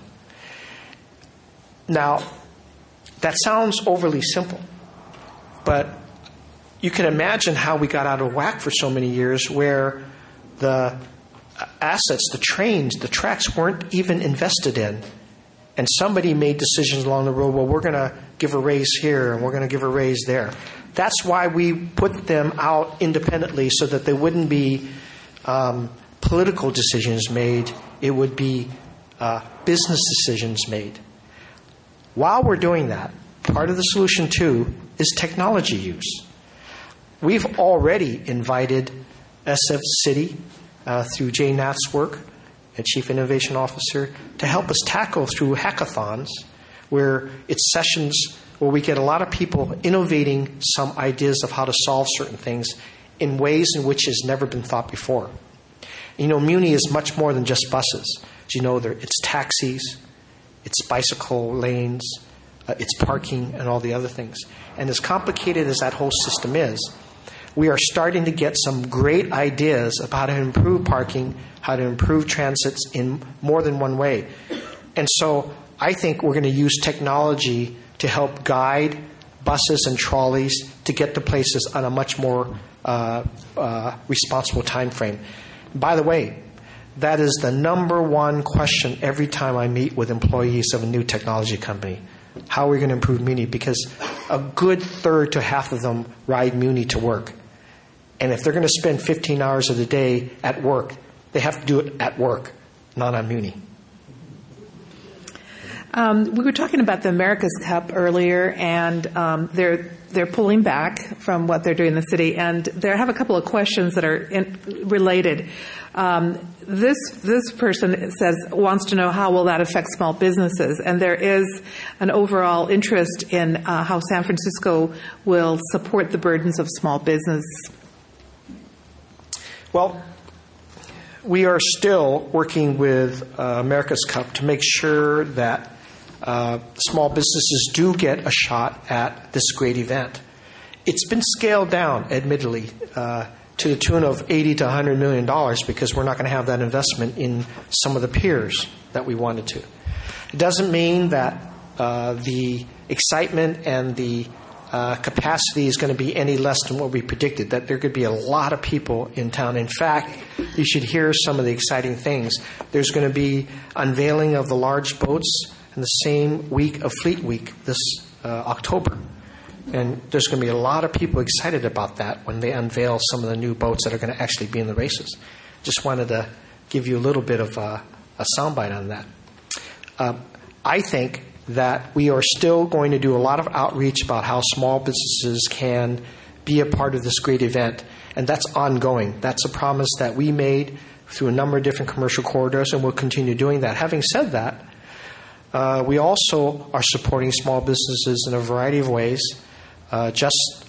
Now, that sounds overly simple, but you can imagine how we got out of whack for so many years where the assets, the trains, the tracks weren't even invested in. And somebody made decisions along the road, well, we're going to give a raise here and we're going to give a raise there. That's why we put them out independently so that there wouldn't be political decisions made. It would be business decisions made. While we're doing that, part of the solution, too, is technology use. We've already invited SF City through Jay Nath's work, a Chief Innovation Officer, to help us tackle through hackathons, where it's sessions where we get a lot of people innovating some ideas of how to solve certain things in ways in which has never been thought before. You know, Muni is much more than just buses. As you know, it's taxis, it's bicycle lanes, it's parking, and all the other things. And as complicated as that whole system is, we are starting to get some great ideas about how to improve parking, how to improve transits in more than one way. And so I think we're going to use technology to help guide buses and trolleys to get to places on a much more responsible time frame. By the way, that is the number one question every time I meet with employees of a new technology company. How are we going to improve Muni? Because a good third to half of them ride Muni to work. And if they're going to spend 15 hours of the day at work, they have to do it at work, not on Muni. We were talking about the America's Cup earlier, and they're pulling back from what they're doing in the city, and they have a couple of questions that are related. This person wants to know how will that affect small businesses, and there is an overall interest in how San Francisco will support the burdens of small business. Well, we are still working with America's Cup to make sure that small businesses do get a shot at this great event. It's been scaled down, admittedly, to the tune of $80 to $100 million because we're not going to have that investment in some of the peers that we wanted to. It doesn't mean that the excitement and the capacity is going to be any less than what we predicted, that there could be a lot of people in town. In fact, you should hear some of the exciting things. There's going to be unveiling of the large boats in the same week of Fleet Week this October. And there's going to be a lot of people excited about that when they unveil some of the new boats that are going to actually be in the races. Just wanted to give you a little bit of a soundbite on that. I think that we are still going to do a lot of outreach about how small businesses can be a part of this great event, and that's ongoing. That's a promise that we made through a number of different commercial corridors, and we'll continue doing that. Having said that, we also are supporting small businesses in a variety of ways. Just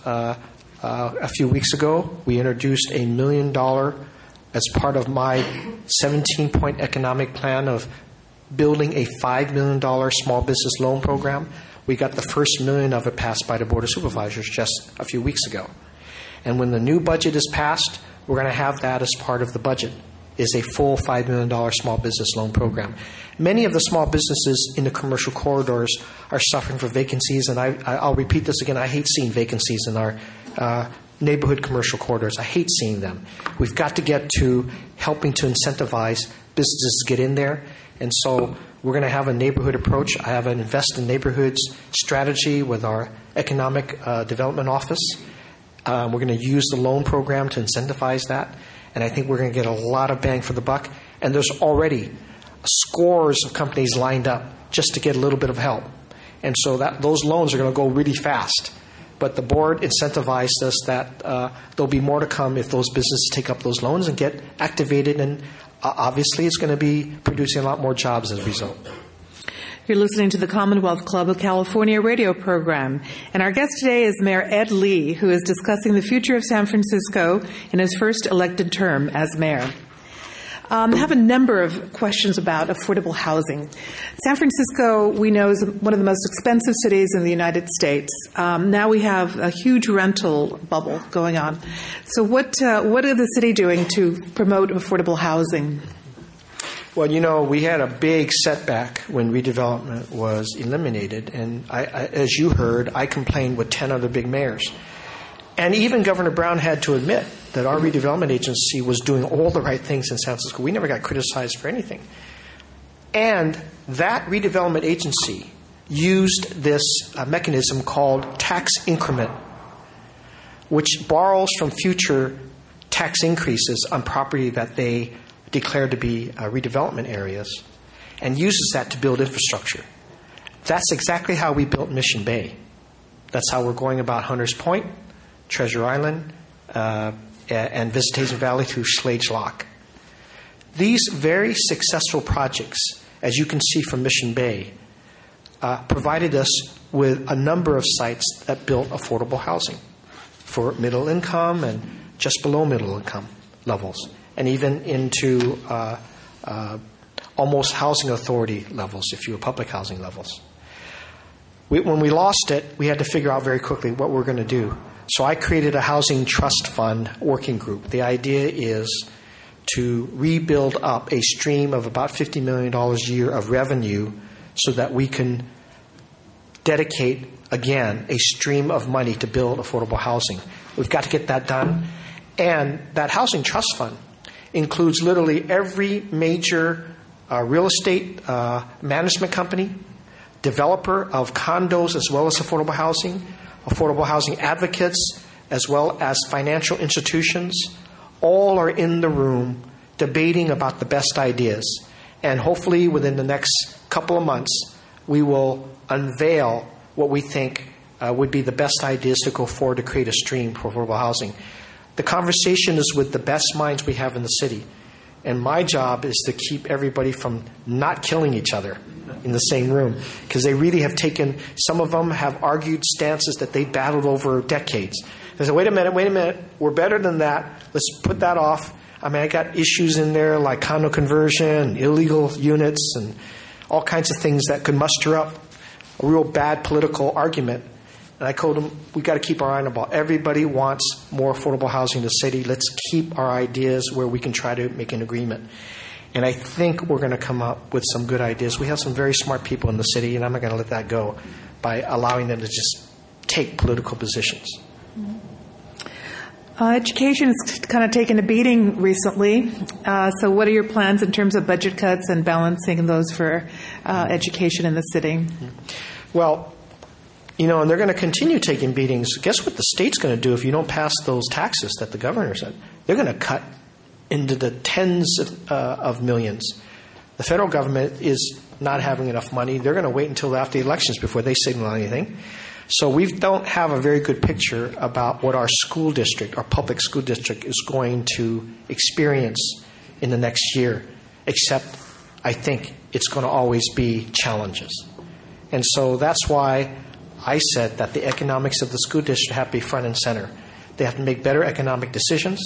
a few weeks ago, we introduced $1 million as part of my 17-point economic plan of building a $5 million small business loan program. We got the first $1 million of it passed by the Board of Supervisors just a few weeks ago. And when the new budget is passed, we're going to have that as part of the budget, is a full $5 million small business loan program. Many of the small businesses in the commercial corridors are suffering from vacancies, and I'll repeat this again. I hate seeing vacancies in our neighborhood commercial corridors. I hate seeing them. We've got to get to helping to incentivize businesses to get in there. And so we're going to have a neighborhood approach. I have an Invest in Neighborhoods strategy with our Economic Development Office. We're going to use the loan program to incentivize that. And I think we're going to get a lot of bang for the buck. And there's already scores of companies lined up just to get a little bit of help. And so those loans are going to go really fast. But the board incentivized us that there'll be more to come if those businesses take up those loans and get activated, and obviously it's going to be producing a lot more jobs as a result. You're listening to the Commonwealth Club of California radio program, and our guest today is Mayor Ed Lee, who is discussing the future of San Francisco in his first elected term as mayor. I have a number of questions about affordable housing. San Francisco, we know, is one of the most expensive cities in the United States. Now we have a huge rental bubble going on. So what is the city doing to promote affordable housing? Well, we had a big setback when redevelopment was eliminated. And as you heard, I complained with 10 other big mayors. And even Governor Brown had to admit that our redevelopment agency was doing all the right things in San Francisco. We never got criticized for anything. And that redevelopment agency used this mechanism called tax increment, which borrows from future tax increases on property that they declare to be redevelopment areas and uses that to build infrastructure. That's exactly how we built Mission Bay. That's how we're going about Hunters Point, Treasure Island, and Visitation Valley through Schlage Lock. These very successful projects, as you can see from Mission Bay, provided us with a number of sites that built affordable housing for middle income and just below middle income levels, and even into almost housing authority levels, if you will, public housing levels. When we lost it, we had to figure out very quickly what we're going to do. So I created a housing trust fund working group. The idea is to rebuild up a stream of about $50 million a year of revenue so that we can dedicate, again, a stream of money to build affordable housing. We've got to get that done. And that housing trust fund includes literally every major real estate management company, developer of condos as well as affordable housing advocates, as well as financial institutions. All are in the room debating about the best ideas. And hopefully within the next couple of months, we will unveil what we think would be the best ideas to go forward to create a stream for affordable housing. The conversation is with the best minds we have in the city. And my job is to keep everybody from not killing each other in the same room, because they really have taken, some of them have argued stances that they battled over decades. They said, wait a minute, we're better than that. Let's put that off. I mean, I got issues in there like condo conversion, illegal units, and all kinds of things that could muster up a real bad political argument. And I told them, we've got to keep our eye on the ball. Everybody wants more affordable housing in the city. Let's keep our ideas where we can try to make an agreement. And I think we're going to come up with some good ideas. We have some very smart people in the city, and I'm not going to let that go by allowing them to just take political positions. Education has kind of taken a beating recently. So what are your plans in terms of budget cuts and balancing those for education in the city? Well, and they're going to continue taking beatings. Guess what the state's going to do if you don't pass those taxes that the governor said? They're going to cut into the tens of millions. The federal government is not having enough money. They're going to wait until after the elections before they signal anything. So we don't have a very good picture about what our school district, our public school district, is going to experience in the next year, except I think it's going to always be challenges. And so that's why I said that the economics of the school district have to be front and center. They have to make better economic decisions.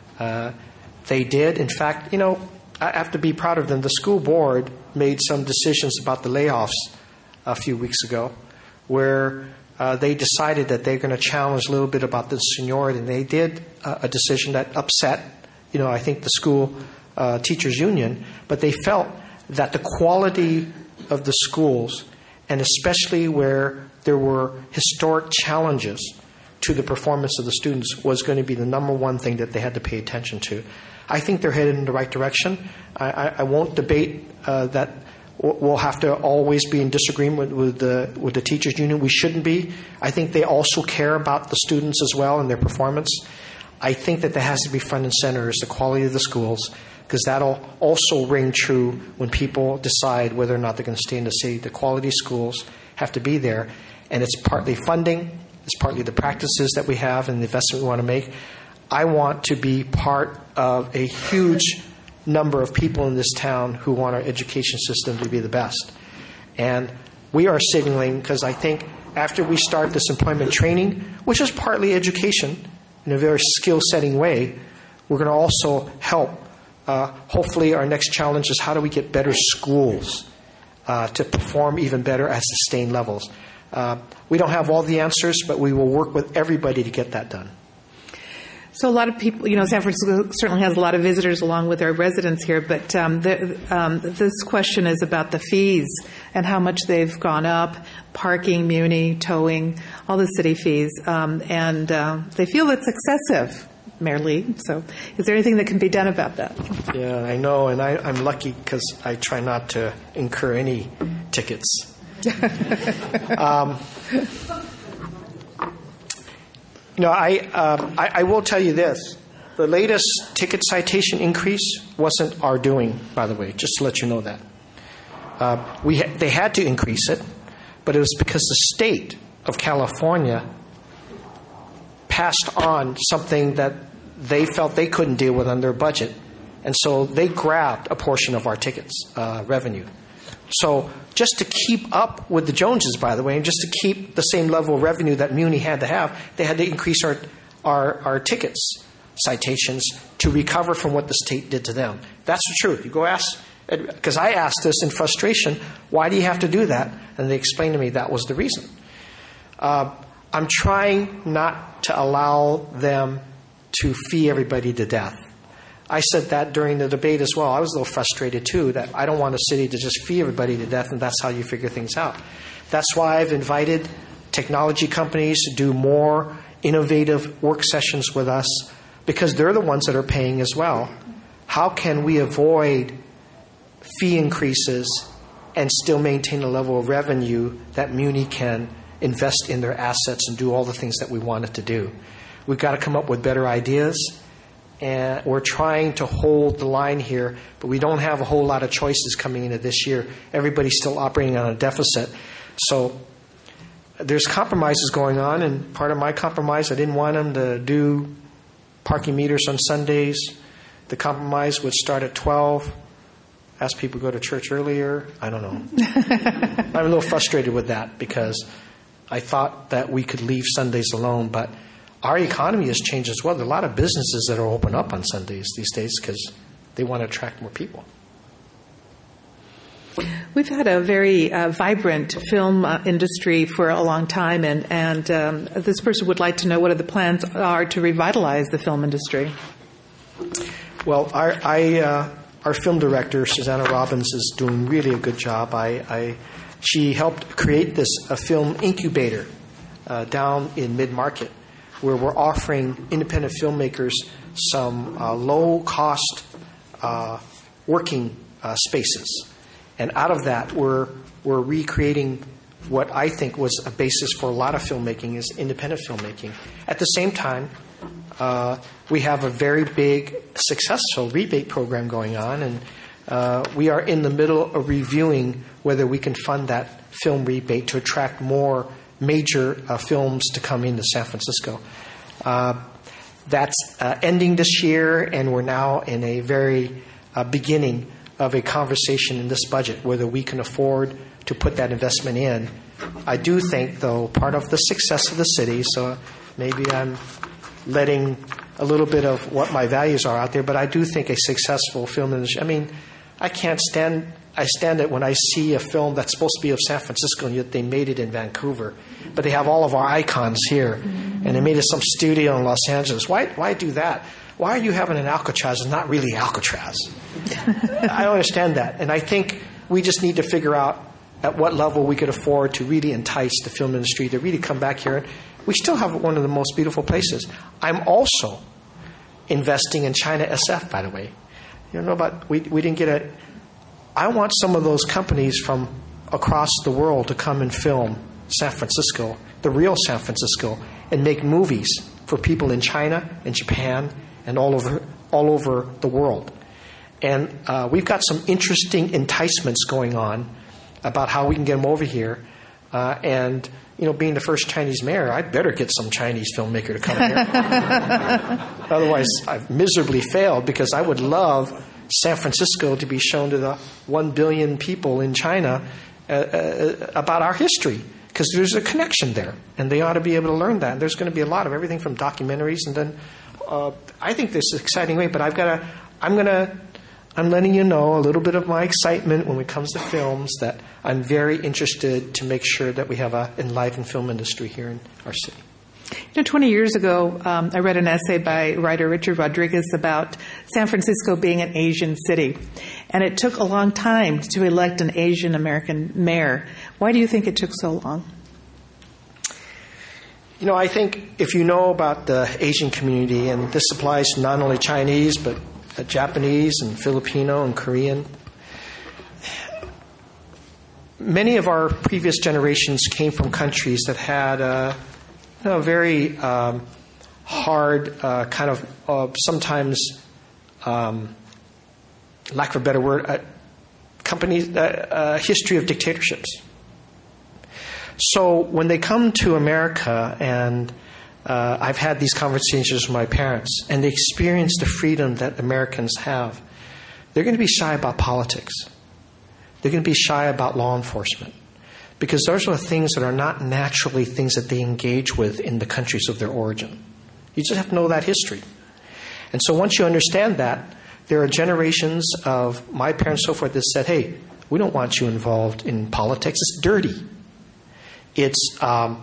They did. In fact, I have to be proud of them. The school board made some decisions about the layoffs a few weeks ago where they decided that they're going to challenge a little bit about the seniority. And they did a decision that upset, I think the school teachers union, but they felt that the quality of the schools, and especially where there were historic challenges to the performance of the students, was going to be the number one thing that they had to pay attention to. I think they're headed in the right direction. I won't debate that we'll have to always be in disagreement with the teachers union. We shouldn't be. I think they also care about the students as well and their performance. I think that has to be front and center is the quality of the schools, because that'll also ring true when people decide whether or not they're going to stay in the city. The quality schools have to be there, and it's partly funding, it's partly the practices that we have and the investment we want to make. I want to be part of a huge number of people in this town who want our education system to be the best. And we are signaling, because I think after we start this employment training, which is partly education in a very skill-setting way, we're going to also help. Hopefully our next challenge is how do we get better schools to perform even better at sustained levels. We don't have all the answers, but we will work with everybody to get that done. So a lot of people, San Francisco certainly has a lot of visitors along with our residents here, but this question is about the fees and how much they've gone up, parking, muni, towing, all the city fees, and they feel it's excessive. Mayor Lee. So is there anything that can be done about that? Yeah, I know, and I'm lucky because I try not to incur any tickets. I will tell you this. The latest ticket citation increase wasn't our doing, by the way, just to let you know that. They had to increase it, but it was because the state of California passed on something that they felt they couldn't deal with on their budget. And so they grabbed a portion of our tickets revenue. So just to keep up with the Joneses, by the way, and just to keep the same level of revenue that Muni had to have, they had to increase our tickets citations to recover from what the state did to them. That's the truth. You go ask, because I asked this in frustration, why do you have to do that? And they explained to me that was the reason. I'm trying not to allow them to fee everybody to death. I said that during the debate as well. I was a little frustrated too, that I don't want a city to just fee everybody to death and that's how you figure things out. That's why I've invited technology companies to do more innovative work sessions with us, because they're the ones that are paying as well. How can we avoid fee increases and still maintain a level of revenue that Muni can invest in their assets and do all the things that we want it to do? We've got to come up with better ideas. and we're trying to hold the line here, but we don't have a whole lot of choices coming into this year. Everybody's still operating on a deficit. So there's compromises going on, and part of my compromise, I didn't want them to do parking meters on Sundays. The compromise would start at 12, ask people to go to church earlier. I don't know. I'm a little frustrated with that because I thought that we could leave Sundays alone, but our economy has changed as well. There are a lot of businesses that are open up on Sundays these days because they want to attract more people. We've had a very vibrant film industry for a long time, and this person would like to know what the plans are to revitalize the film industry. Well, our film director, Susanna Robbins, is doing really a good job. She helped create this film incubator down in Mid-Market, where we're offering independent filmmakers some low-cost working spaces. And out of that, we're recreating what I think was a basis for a lot of filmmaking is independent filmmaking. At the same time, we have a very big, successful rebate program going on, and we are in the middle of reviewing whether we can fund that film rebate to attract more major films to come into San Francisco. That's ending this year, and we're now in a very beginning of a conversation in this budget whether we can afford to put that investment in. I do think, though, part of the success of the city, so maybe I'm letting a little bit of what my values are out there, but I do think a successful film industry, I mean, I stand it when I see a film that's supposed to be of San Francisco and yet they made it in Vancouver, but they have all of our icons here, and they made it some studio in Los Angeles. Why do that? Why are you having an Alcatraz and not really Alcatraz? I don't understand that. And I think we just need to figure out at what level we could afford to really entice the film industry to really come back here. We still have one of the most beautiful places. I'm also investing in China SF, by the way. You know about, we didn't get it. I want some of those companies from across the world to come and film San Francisco, the real San Francisco, and make movies for people in China and Japan and all over the world. And we've got some interesting enticements going on about how we can get them over here. And, you know, being the first Chinese mayor, I'd better get some Chinese filmmaker to come here. Otherwise, I've miserably failed because I would love San Francisco to be shown to the 1 billion people in China about our history, because there's a connection there, and they ought to be able to learn that. And there's going to be a lot of everything from documentaries, and then I think this is an exciting way. But I'm letting you know a little bit of my excitement when it comes to films, that I'm very interested to make sure that we have an enlivened film industry here in our city. You know, 20 years ago, I read an essay by writer Richard Rodriguez about San Francisco being an Asian city. And it took a long time to elect an Asian American mayor. Why do you think it took so long? You know, I think if you know about the Asian community, and this applies to not only Chinese, but Japanese and Filipino and Korean, many of our previous generations came from countries that had a very hard kind of sometimes, lack of a better word, history of dictatorships. So when they come to America, and I've had these conversations with my parents, and they experience the freedom that Americans have, they're going to be shy about politics. They're going to be shy about law enforcement, because those are things that are not naturally things that they engage with in the countries of their origin. You just have to know that history. And so once you understand that, there are generations of my parents and so forth that said, hey, we don't want you involved in politics. It's dirty. It's,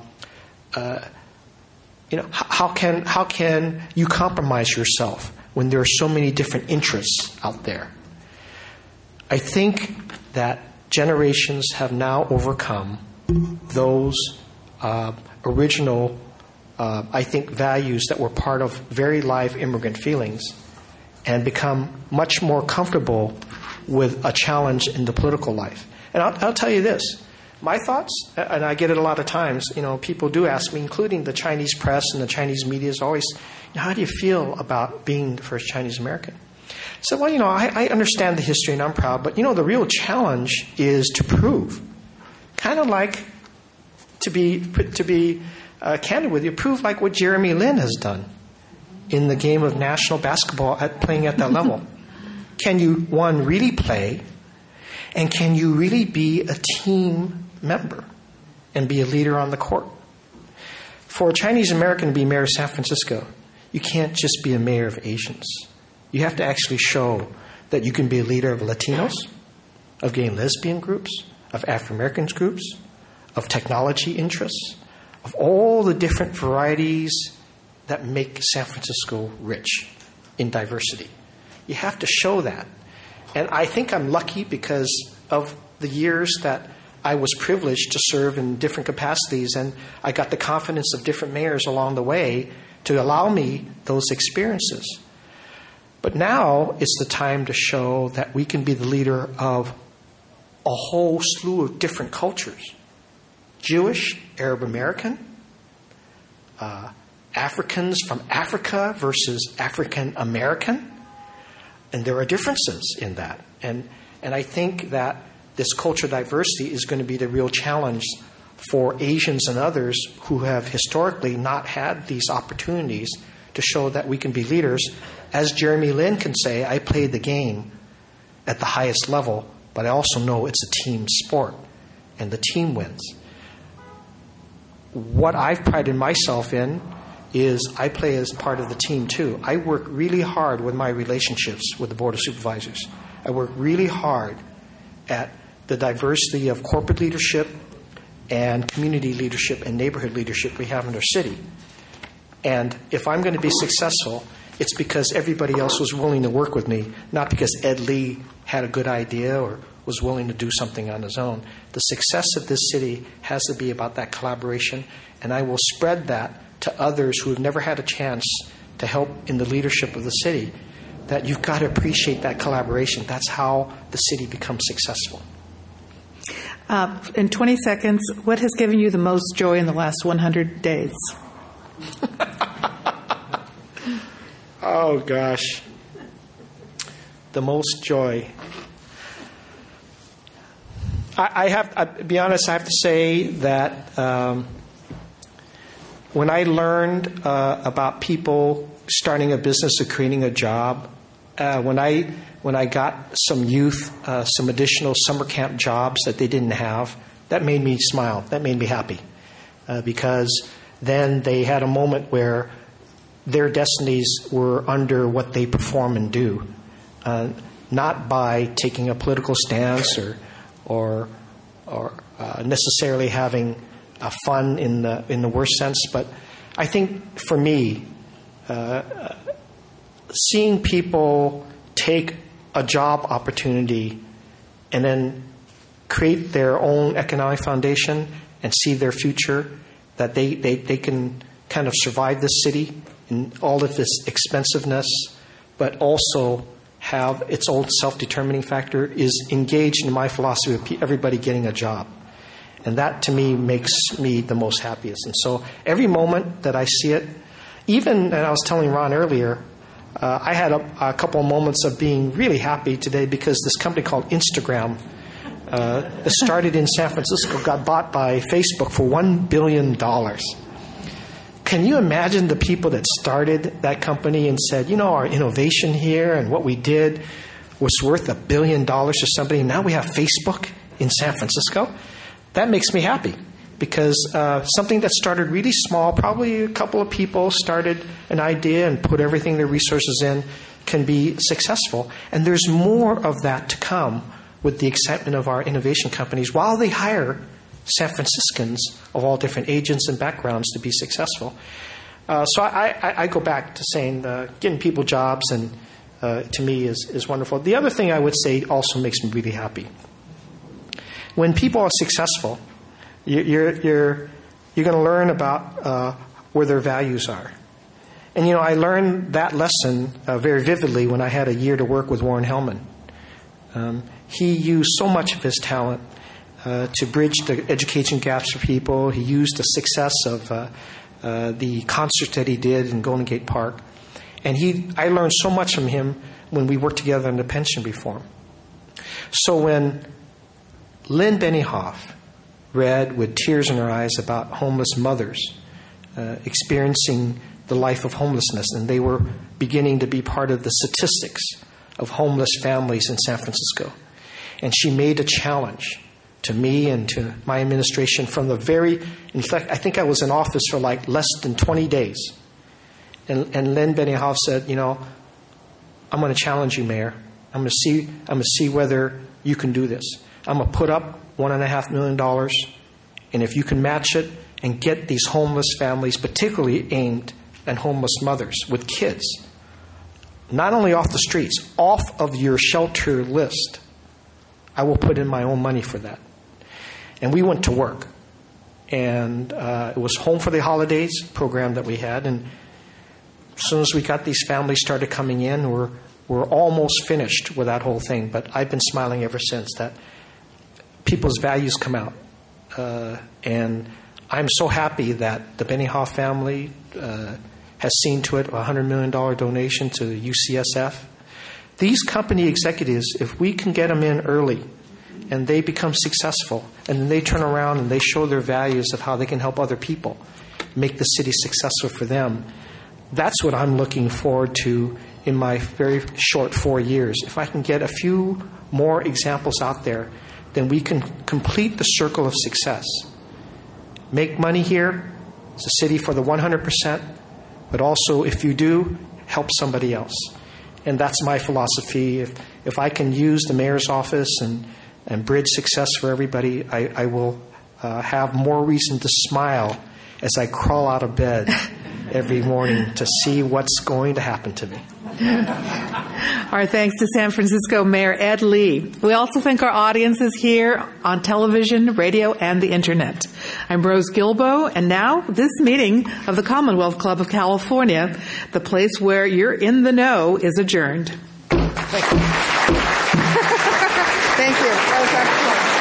how can you compromise yourself when there are so many different interests out there? I think that generations have now overcome those original, I think, values that were part of very live immigrant feelings, and become much more comfortable with a challenge in the political life. And I'll tell you this. My thoughts, and I get it a lot of times, people do ask me, including the Chinese press and the Chinese media, is always, how do you feel about being the first Chinese American? So, well, I understand the history and I'm proud, but, the real challenge is to prove. Kind of like, to be candid with you, prove like what Jeremy Lin has done in the game of national basketball playing at that level. Can you, one, really play, and can you really be a team member and be a leader on the court? For a Chinese American to be mayor of San Francisco, you can't just be a mayor of Asians. You have to actually show that you can be a leader of Latinos, of gay and lesbian groups, of African Americans groups, of technology interests, of all the different varieties that make San Francisco rich in diversity. You have to show that. And I think I'm lucky because of the years that I was privileged to serve in different capacities, and I got the confidence of different mayors along the way to allow me those experiences. But now it's the time to show that we can be the leader of a whole slew of different cultures. Jewish, Arab American, Africans from Africa versus African American. And there are differences in that. And I think that this cultural diversity is going to be the real challenge for Asians and others who have historically not had these opportunities to show that we can be leaders. As Jeremy Lin can say, I played the game at the highest level, but I also know it's a team sport, and the team wins. What I've prided myself in is I play as part of the team too. I work really hard with my relationships with the Board of Supervisors. I work really hard at the diversity of corporate leadership and community leadership and neighborhood leadership we have in our city. And if I'm going to be successful, it's because everybody else was willing to work with me, not because Ed Lee had a good idea or was willing to do something on his own. The success of this city has to be about that collaboration, and I will spread that to others who have never had a chance to help in the leadership of the city, that you've got to appreciate that collaboration. That's how the city becomes successful. In 20 seconds, what has given you the most joy in the last 100 days? Oh, gosh. The most joy. I'll be honest, I have to say that when I learned about people starting a business or creating a job, when I got some youth, some additional summer camp jobs that they didn't have, that made me smile. That made me happy. Because then they had a moment where their destinies were under what they perform and do. Not by taking a political stance or necessarily having fun in the worst sense, but I think for me, seeing people take a job opportunity and then create their own economic foundation and see their future, that they can kind of survive this city in all of this expensiveness, but also have its own self-determining factor, is engaged in my philosophy of everybody getting a job. And that, to me, makes me the most happiest. And so every moment that I see it, even, and I was telling Ron earlier, I had a couple of moments of being really happy today because this company called Instagram started in San Francisco, got bought by Facebook for $1 billion. Can you imagine the people that started that company and said, our innovation here and what we did was worth $1 billion to somebody, and now we have Facebook in San Francisco? That makes me happy because something that started really small, probably a couple of people started an idea and put everything their resources in, can be successful. And there's more of that to come with the excitement of our innovation companies while they hire San Franciscans of all different agents and backgrounds to be successful. So I go back to saying getting people jobs and to me is wonderful. The other thing I would say also makes me really happy. When people are successful, you're going to learn about where their values are. And, I learned that lesson very vividly when I had a year to work with Warren Hellman. He used so much of his talent to bridge the education gaps for people. He used the success of the concerts that he did in Golden Gate Park. And I learned so much from him when we worked together on the pension reform. So when Lynn Benioff read with tears in her eyes about homeless mothers experiencing the life of homelessness, and they were beginning to be part of the statistics of homeless families in San Francisco, and she made a challenge to me and to my administration from in fact, I think I was in office for like less than 20 days. And Lynn Benioff said, I'm going to challenge you, Mayor. I'm going to see whether you can do this. I'm going to put up $1.5 million, and if you can match it and get these homeless families, particularly aimed at homeless mothers with kids, not only off the streets, off of your shelter list, I will put in my own money for that. And we went to work. And it was Home for the Holidays program that we had. And as soon as we got these families started coming in, we're almost finished with that whole thing. But I've been smiling ever since that people's values come out. And I'm so happy that the Benioff family has seen to it a $100 million donation to UCSF. These company executives, if we can get them in early and they become successful, and then they turn around and they show their values of how they can help other people, make the city successful for them, that's what I'm looking forward to in my very short 4 years. If I can get a few more examples out there, then we can complete the circle of success. Make money here. It's a city for the 100%, but also, if you do, help somebody else. And that's my philosophy. If I can use the mayor's office and bridge success for everybody, I will have more reason to smile as I crawl out of bed every morning to see what's going to happen to me. Our thanks to San Francisco Mayor Ed Lee. We also thank our audiences here on television, radio, and the Internet. I'm Rose Gilbo, and now this meeting of the Commonwealth Club of California, the place where you're in the know, is adjourned. Thank you. Thank you. That was excellent.